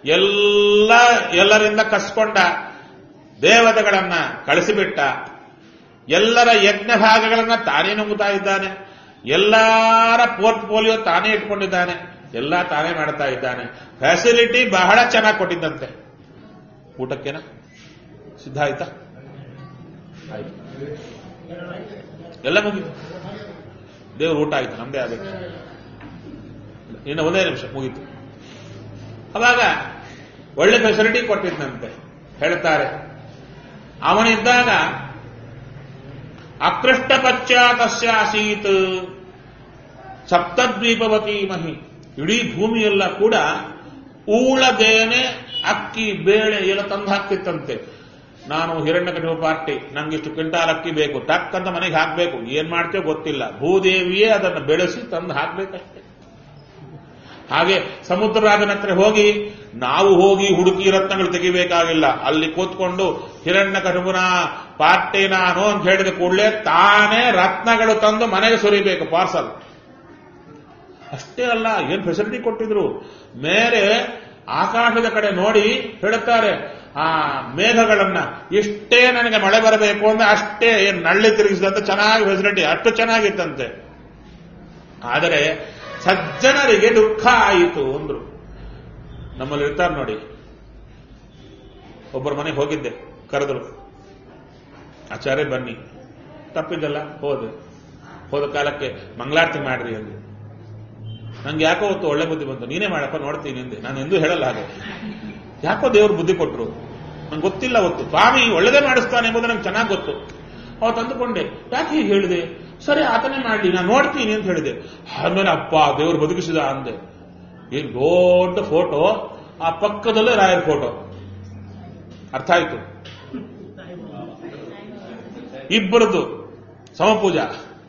ಎಲ್ಲರಿಂದ ಕಸ್ಕೊಂಡ, ದೇವತೆಗಳನ್ನ ಕಳಿಸಿಬಿಟ್ಟ, ಎಲ್ಲರ ಯಜ್ಞ ಭಾಗಗಳನ್ನ ತಾನೇ ನುಂಗುತ್ತಾ ಇದ್ದಾನೆ, ಎಲ್ಲರ ಪೋರ್ಟ್ಫೋಲಿಯೋ ತಾನೇ ಇಟ್ಕೊಂಡಿದ್ದಾನೆ, ಎಲ್ಲ ತಾನೇ ಮಾಡ್ತಾ ಇದ್ದಾನೆ. ಫ್ಯಾಸಿಲಿಟಿ ಬಹಳ ಚೆನ್ನಾಗಿ ಕೊಟ್ಟಿದ್ದಂತೆ. ಊಟಕ್ಕೇನ ಸಿದ್ಧ ಆಯ್ತಾ? ಆಯ್ತು, ಎಲ್ಲ ಮುಗೀತು. ದೇವ್ರ ಊಟ ಆಯ್ತು, ನಮ್ದೇ ಆಗಬೇಕು. ಇನ್ನು ಒಂದೇ ನಿಮಿಷ ಮುಗೀತು. ಅವಾಗ ಒಳ್ಳೆ ಫೆಸಿಲಿಟಿ ಕೊಟ್ಟಿದ್ದಂತೆ. ಹೇಳ್ತಾರೆ, ಅವನಿದ್ದಾಗ ಅಕೃಷ್ಟ ಪಶ್ಚಾತಸ್ಯಾಸೀತ್ ಸಪ್ತದ್ವೀಪವತಿ ಮಹಿ. ಇಡೀ ಭೂಮಿಯೆಲ್ಲ ಕೂಡ ಊಳದೇನೆ ಅಕ್ಕಿ ಬೇಳೆ ಎಲ್ಲ ತಂದು ಹಾಕ್ತಿತ್ತಂತೆ. ನಾನು ಹಿರಣ್ಯಕಶಿಪು ಪಾರ್ಟಿ, ನಂಗೆ ಇಷ್ಟು ಕ್ವಿಂಟಾಲ್ ಅಕ್ಕಿ ಬೇಕು, ಟಕ್ ಅಂತ ಮನೆಗೆ ಹಾಕಬೇಕು. ಏನ್ ಮಾಡ್ತೇವೆ ಗೊತ್ತಿಲ್ಲ, ಭೂದೇವಿಯೇ ಅದನ್ನು ಬೆಳೆಸಿ ತಂದು ಹಾಕ್ಬೇಕಷ್ಟೆ. ಹಾಗೆ ಸಮುದ್ರರಾಜನ ಹತ್ರ ಹೋಗಿ ನಾವು ಹೋಗಿ ಹುಡುಕಿ ರತ್ನಗಳು ತೆಗಿಬೇಕಾಗಿಲ್ಲ. ಅಲ್ಲಿ ಕೂತ್ಕೊಂಡು ಹಿರಣ್ಯಕಶಿಪುನ ಪಾರ್ಟಿ ನಾನು ಅಂತ ಹೇಳಿದ ಕೂಡಲೇ ತಾನೇ ರತ್ನಗಳು ತಂದು ಮನೆಗೆ ಸುರಿಬೇಕು, ಪಾರ್ಸಲ್. ಅಷ್ಟೇ ಅಲ್ಲ, ಏನ್ ಫೆಸಿಲಿಟಿ ಕೊಟ್ಟಿದ್ರು. ಮೇಲೆ ಆಕಾಶದ ಕಡೆ ನೋಡಿ ಹೇಳುತ್ತಾರೆ, ಆ ಮೇಘಗಳನ್ನ ಇಷ್ಟೇ ನನಗೆ ಮಳೆ ಬರಬೇಕು ಅಂದ್ರೆ ಅಷ್ಟೇ ಏನ್ ನಳ್ಳಿ ತಿರುಗಿಸಿದಂತೆ ಚೆನ್ನಾಗಿ ಫೆಸಿಲಿಟಿ, ಅಷ್ಟು ಚೆನ್ನಾಗಿತ್ತಂತೆ. ಆದರೆ ಸಜ್ಜನರಿಗೆ ದುಃಖ ಆಯಿತು ಅಂದ್ರು. ನಮ್ಮಲ್ಲಿ ಇರ್ತಾರೆ ನೋಡಿ, ಒಬ್ಬರ ಮನೆಗೆ ಹೋಗಿದ್ದೆ, ಕರೆದ್ರು, ಆಚಾರ್ಯ ಬನ್ನಿ. ತಪ್ಪಿದ್ದಲ್ಲ, ಹೋದ ಕಾಲಕ್ಕೆ ಮಂಗಳಾರತಿ ಮಾಡ್ರಿ ಅಂದ್ರು. ನಂಗೆ ಯಾಕೋ ಹೊತ್ತು ಒಳ್ಳೆ ಬುದ್ಧಿ ಬಂತು, ನೀನೇ ಮಾಡಪ್ಪ ನೋಡ್ತೀನಿ ಅಂದೆ. ನಾನು ಎಂದೂ ಹೇಳಲ್ಲ ಹಾಗೆ. ಯಾಕೋ ದೇವರು ಬುದ್ಧಿ ಕೊಟ್ರು, ನಂಗೆ ಗೊತ್ತಿಲ್ಲ. ಹೊತ್ತು ಸ್ವಾಮಿ ಒಳ್ಳೆದೇ ಮಾಡಿಸ್ತಾನೆ ಎಂಬುದು ನಂಗೆ ಚೆನ್ನಾಗಿ ಗೊತ್ತು. ಅವತ್ತು ಅಂದುಕೊಂಡೆ, ಯಾಕೆ ಹೀಗೆ ಹೇಳಿದೆ, ಸರಿ ಆತನೇ ಮಾಡಲಿ, ನಾನು ನೋಡ್ತೀನಿ ಅಂತ ಹೇಳಿದೆ. ಆಮೇಲೆ ಅಪ್ಪ ದೇವರು ಬದುಕಿಸಿದ ಅಂದೆ. ಏನ್ ದೊಡ್ಡ ಫೋಟೋ, ಆ ಪಕ್ಕದಲ್ಲೇ ರಾಯರ ಫೋಟೋ. ಅರ್ಥ ಆಯ್ತು, ಇಬ್ಬರದ್ದು ಸಮಪೂಜಾ.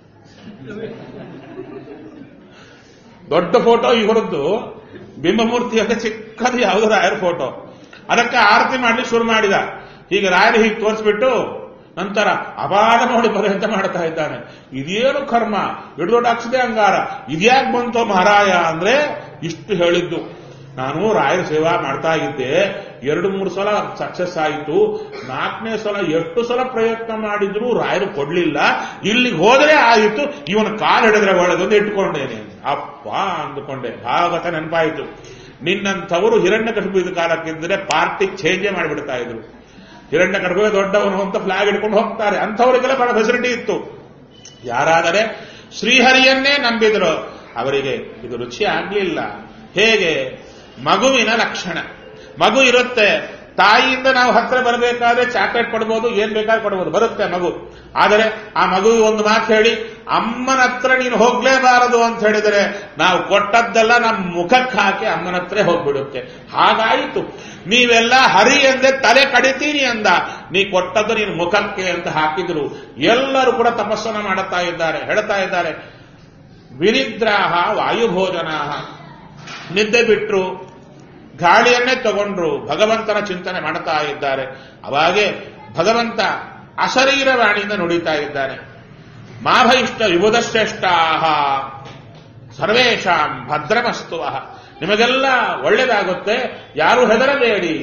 ದೊಡ್ಡ ಫೋಟೋ ಇವರದ್ದು, ಬಿಂಬಮೂರ್ತಿ ಅಂತ ಚಿಕ್ಕದು ಯಾವುದು ರಾಯರ ಫೋಟೋ. ಅದಕ್ಕೆ ಆರತಿ ಮಾಡ್ಲಿಕ್ಕೆ ಶುರು ಮಾಡಿದ. ಹೀಗೆ ರಾಯರು ಹೀಗೆ ತೋರಿಸ್ಬಿಟ್ಟು ನಂತರ ಅಪಾರ ನೋಡಿ ಪರ್ಯಂತ ಮಾಡ್ತಾ ಇದ್ದಾನೆ. ಇದೇನು ಕರ್ಮ, ದೊಡ್ಡ ದೊಡ್ಡ ಅಕ್ಷತೆ ಅಂಗಾರ, ಇದ್ಯಾಕೆ ಬಂತು ಮಹಾರಾಯ ಅಂದ್ರೆ ಇಷ್ಟು ಹೇಳಿದ್ದು. ನಾನು ರಾಯರ ಸೇವಾ ಮಾಡ್ತಾ ಇದ್ದೆ, 2-3 ಸಲ ಸಕ್ಸಸ್ ಆಯಿತು. 4ನೇ ಸಲ ಎಷ್ಟು ಸಲ ಪ್ರಯತ್ನ ಮಾಡಿದ್ರು ರಾಯರು ಕೊಡ್ಲಿಲ್ಲ. ಇಲ್ಲಿಗೆ ಹೋದ್ರೆ ಆಯಿತು, ಇವನ ಕಾಲು ಹಿಡಿದ್ರೆ ಒಳ್ಳೆದೊಂದು ಇಟ್ಕೊಂಡೇನೆ. ಅಪ್ಪ ಅಂದುಕೊಂಡೆ, ಭಾಗವತ ನೆನಪಾಯಿತು. ನಿನ್ನಂಥವರು ಹಿರಣ್ಯಕಶಿಪು ಇದ್ದ ಕಾಲಕ್ಕಿದ್ರೆ ಪಾರ್ಟಿ ಚೇಂಜೇ ಮಾಡಿಬಿಡ್ತಾ ಇದ್ರು. ಹಿರಣ್ಯಕಶಿಪುವೇ ದೊಡ್ಡವನು ಅಂತ ಫ್ಲಾಗ್ ಹಿಡ್ಕೊಂಡು ಹೋಗ್ತಾರೆ. ಅಂಥವರಿಗೆಲ್ಲ ಬಹಳ ಫೆಸಿಲಿಟಿ ಇತ್ತು. ಯಾರಾದರೆ ಶ್ರೀಹರಿಯನ್ನೇ ನಂಬಿದ್ರು ಅವರಿಗೆ ಇದು ರುಚಿ ಆಗ್ಲಿಲ್ಲ. ಹೇಗೆ? ಮಗುವಿನ ಲಕ್ಷಣ. ಮಗು ಇರುತ್ತೆ, ತಾಯಿಯಿಂದ ನಾವು ಹತ್ರ ಬರಬೇಕಾದ್ರೆ ಚಾಕ್ಲೇಟ್ ಕೊಡ್ಬೋದು, ಏನ್ ಬೇಕಾದ್ರೂ ಕೊಡ್ಬೋದು, ಬರುತ್ತೆ ಮಗು. ಆದರೆ ಆ ಮಗು ಒಂದು ಮಾತು ಹೇಳಿ, ಅಮ್ಮನ ಹತ್ರ ನೀನು ಹೋಗ್ಲೇಬಾರದು ಅಂತ ಹೇಳಿದರೆ ನಾವು ಕೊಟ್ಟದ್ದೆಲ್ಲ ನಮ್ಮ ಮುಖಕ್ಕೆ ಹಾಕಿ ಅಮ್ಮನ ಹತ್ರ ಹೋಗ್ಬಿಡುತ್ತೆ. ಹಾಗಾಯಿತು. ನೀವೆಲ್ಲ ಹರಿ ಎಂದೆ ತಲೆ ಕಡಿತೀನಿ ಅಂದ, ನೀ ಕೊಟ್ಟದ್ದು ನೀನು ಮುಖಕ್ಕೆ ಅಂತ ಹಾಕಿದ್ರು. ಎಲ್ಲರೂ ಕೂಡ ತಪಸ್ಸನ್ನು ಮಾಡುತ್ತಾ ಇದ್ದಾರೆ. ಹೇಳ್ತಾ ಇದ್ದಾರೆ, ವಿನಿದ್ರಾಹ ವಾಯುಭೋಜನಾಹ, ನಿದ್ದೆ ಬಿಟ್ರು, ಗಾಳಿಯನ್ನೇ ತಗೊಂಡ್ರು, ಭಗವಂತನ ಚಿಂತನೆ ಮಾಡ್ತಾ ಇದ್ದಾರೆ. ಅವಾಗೆ ಭಗವಂತ ಅಶರೀರವಾಣಿಯಿಂದ ನುಡಿತಾ ಇದ್ದಾನೆ. ಮಾಭೈಷ್ಟ ವಿಬುಧಶ್ರೇಷ್ಠಾಹ ಸರ್ವೇಷಾಂ ಭದ್ರಮಸ್ತುವಃ. ನಿಮಗೆಲ್ಲ ಒಳ್ಳೆಯದಾಗುತ್ತೆ, ಯಾರು ಹೆದರಬೇಡಿ.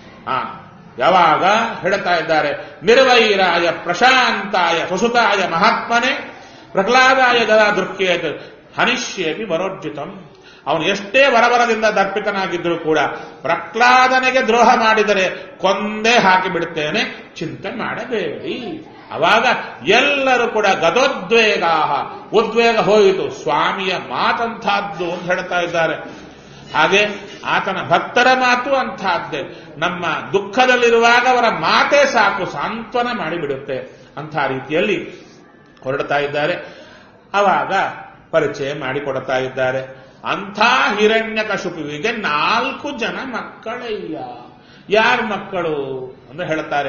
ಯಾವಾಗ ಹೇಳ್ತಾ ಇದ್ದಾರೆ, ನಿರ್ವೈರಾಯ ಪ್ರಶಾಂತಾಯ ಸುಸುತಾಯ ಮಹಾತ್ಮನೆ ಪ್ರಹ್ಲಾದಾಯ ಗದಾ ದೃಕ್ಯೇತ್ ಹನಿಷ್ಯೇಪಿ ವರೋರ್ಜಿತಂ. ಅವನು ಎಷ್ಟೇ ವರವರದಿಂದ ದರ್ಪಿತನಾಗಿದ್ದರೂ ಕೂಡ ಪ್ರಹ್ಲಾದನಿಗೆ ದ್ರೋಹ ಮಾಡಿದರೆ ಕೊಂದೇ ಹಾಕಿಬಿಡುತ್ತೇನೆ, ಚಿಂತೆ ಮಾಡಬೇಡಿ. ಅವಾಗ ಎಲ್ಲರೂ ಕೂಡ ಗದೋದ್ವೇಗ, ಉದ್ವೇಗ ಹೋಯಿತು. ಸ್ವಾಮಿಯ ಮಾತಂಥದ್ದು ಅಂತ ಹೇಳ್ತಾ ಇದ್ದಾರೆ. ಹಾಗೆ ಆತನ ಭಕ್ತರ ಮಾತು ಅಂಥದ್ದೇ. ನಮ್ಮ ದುಃಖದಲ್ಲಿರುವಾಗ ಅವರ ಮಾತೇ ಸಾಕು, ಸಾಂತ್ವನ ಮಾಡಿಬಿಡುತ್ತೆ. ಅಂಥ ರೀತಿಯಲ್ಲಿ ಹೊರಡ್ತಾ ಇದ್ದಾರೆ. ಅವಾಗ ಪರಿಚಯ ಮಾಡಿಕೊಡ್ತಾ ಇದ್ದಾರೆ. ಅಂಥ ಹಿರಣ್ಯಕಶಿಪುವಿಗೆ 4 ಜನ ಮಕ್ಕಳಯ್ಯ. ಯಾರ ಮಕ್ಕಳು ಅಂದ್ರೆ ಹೇಳ್ತಾರೆ,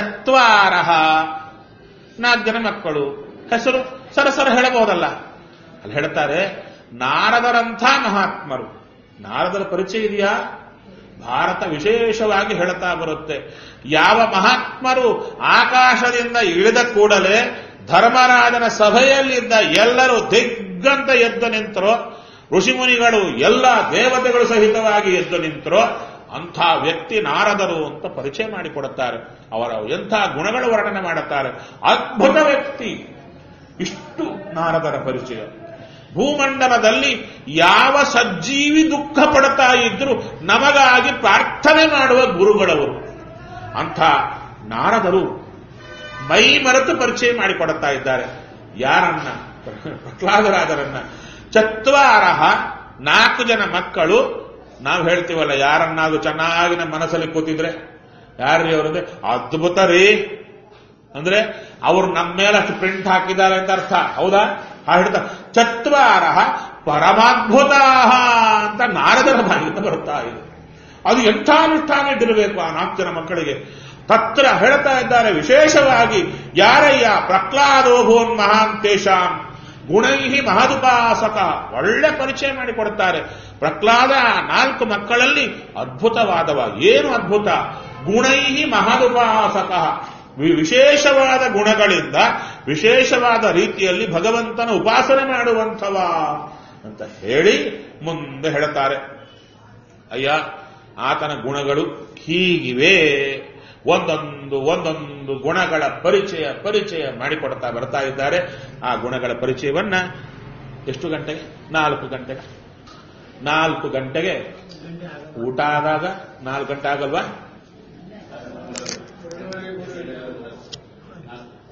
4 ಜನ ಮಕ್ಕಳು. ಹೆಸರು ಸರಸರ ಹೇಳಬಹುದಲ್ಲ. ಅಲ್ಲಿ ಹೇಳ್ತಾರೆ, ನಾರದರಂಥ ಮಹಾತ್ಮರು. ನಾರದರ ಪರಿಚಯ ಇದೆಯಾ? ಭಾರತ ವಿಶೇಷವಾಗಿ ಹೇಳ್ತಾ ಬರುತ್ತೆ. ಯಾವ ಮಹಾತ್ಮರು ಆಕಾಶದಿಂದ ಇಳಿದ ಕೂಡಲೇ ಧರ್ಮರಾಜನ ಸಭೆಯಲ್ಲಿದ್ದ ಎಲ್ಲರೂ ದಿಗ್ಗಂತ ಎದ್ದು ನಿಂತರೋ, ಋಷಿಮುನಿಗಳು ಎಲ್ಲ ದೇವತೆಗಳು ಸಹಿತವಾಗಿ ಎದ್ದು ನಿಂತರೋ ಅಂಥ ವ್ಯಕ್ತಿ ನಾರದರು ಅಂತ ಪರಿಚಯ ಮಾಡಿಕೊಡುತ್ತಾರೆ. ಅವರ ಎಂಥ ಗುಣಗಳು ವರ್ಣನೆ ಮಾಡುತ್ತಾರೆ. ಅದ್ಭುತ ವ್ಯಕ್ತಿ. ಇಷ್ಟು ನಾರದರ ಪರಿಚಯ. ಭೂಮಂಡಲದಲ್ಲಿ ಯಾವ ಸಜ್ಜೀವಿ ದುಃಖ ಪಡ್ತಾ ಇದ್ರು ನಮಗಾಗಿ ಪ್ರಾರ್ಥನೆ ಮಾಡುವ ಗುರುಗಳವರು. ಅಂಥ ನಾರದರು ಮೈ ಮರೆತು ಪರಿಚಯ ಮಾಡಿಕೊಡುತ್ತಾ ಇದ್ದಾರೆ. ಯಾರನ್ನ? ಪ್ರಹ್ಲಾದರಾಜರನ್ನ. ಚತ್ವಾರಹ 4 ಜನ ಮಕ್ಕಳು. ನಾವು ಹೇಳ್ತೀವಲ್ಲ, ಯಾರನ್ನಾದ್ರೂ ಚೆನ್ನಾಗಿ ನಮ್ಮ ಮನಸ್ಸಲ್ಲಿ ಕೂತಿದ್ರೆ ಯಾರ್ರೀ ಅವರಂದ್ರೆ ಅದ್ಭುತ ರೀ ಅಂದ್ರೆ ಅವರು ನಮ್ಮ ಮೇಲೆ ಅಷ್ಟು ಪ್ರಿಂಟ್ ಹಾಕಿದ್ದಾರೆ ಅಂತ ಅರ್ಥ. ಹೌದಾ? ಹೇಳ್ತಾ ಚತ್ವಾರಹ ಪರಮಾದ್ಭುತ ಅಂತ ನಾರದರ ಬಾಯಿಂದ ಬರ್ತಾ ಇದೆ. ಅದು ಎಂಥ ಅನುಷ್ಠಾನ ಇಟ್ಟಿರಬೇಕು ಆ 4 ಜನ ಮಕ್ಕಳಿಗೆ. ತತ್ರ ಹೇಳ್ತಾ ಇದ್ದಾರೆ ವಿಶೇಷವಾಗಿ ಯಾರಯ್ಯ ಪ್ರಹ್ಲಾದೋ ಭೂನ್ ಮಹಾನ್ ತೇಷಾಂ ಗುಣೈಹಿ ಮಹದುಪಾಸಕ. ಒಳ್ಳೆ ಪರಿಚಯ ಮಾಡಿಕೊಡುತ್ತಾರೆ. ಪ್ರಹ್ಲಾದ 4 ಮಕ್ಕಳಲ್ಲಿ ಅದ್ಭುತವಾದವ. ಏನು ಅದ್ಭುತ? ಗುಣೈಹಿ ಮಹದುಪಾಸಕ. ವಿಶೇಷವಾದ ಗುಣಗಳಿಂದ ವಿಶೇಷವಾದ ರೀತಿಯಲ್ಲಿ ಭಗವಂತನ ಉಪಾಸನೆ ಮಾಡುವಂಥವ ಅಂತ ಹೇಳಿ ಮುಂದೆ ಹೇಳ್ತಾರೆ. ಅಯ್ಯ, ಆತನ ಗುಣಗಳು ಹೀಗಿವೆ. ಒಂದೊಂದು ಗುಣಗಳ ಪರಿಚಯ ಮಾಡಿಕೊಡ್ತಾ ಬರ್ತಾ ಇದ್ದಾರೆ. ಆ ಗುಣಗಳ ಪರಿಚಯವನ್ನ ಎಷ್ಟು ಗಂಟೆಗೆ? 4 ಗಂಟೆಗೆ. 4 ಗಂಟೆಗೆ ಊಟ ಆದಾಗ 4 ಗಂಟೆ ಆಗಲ್ವಾ?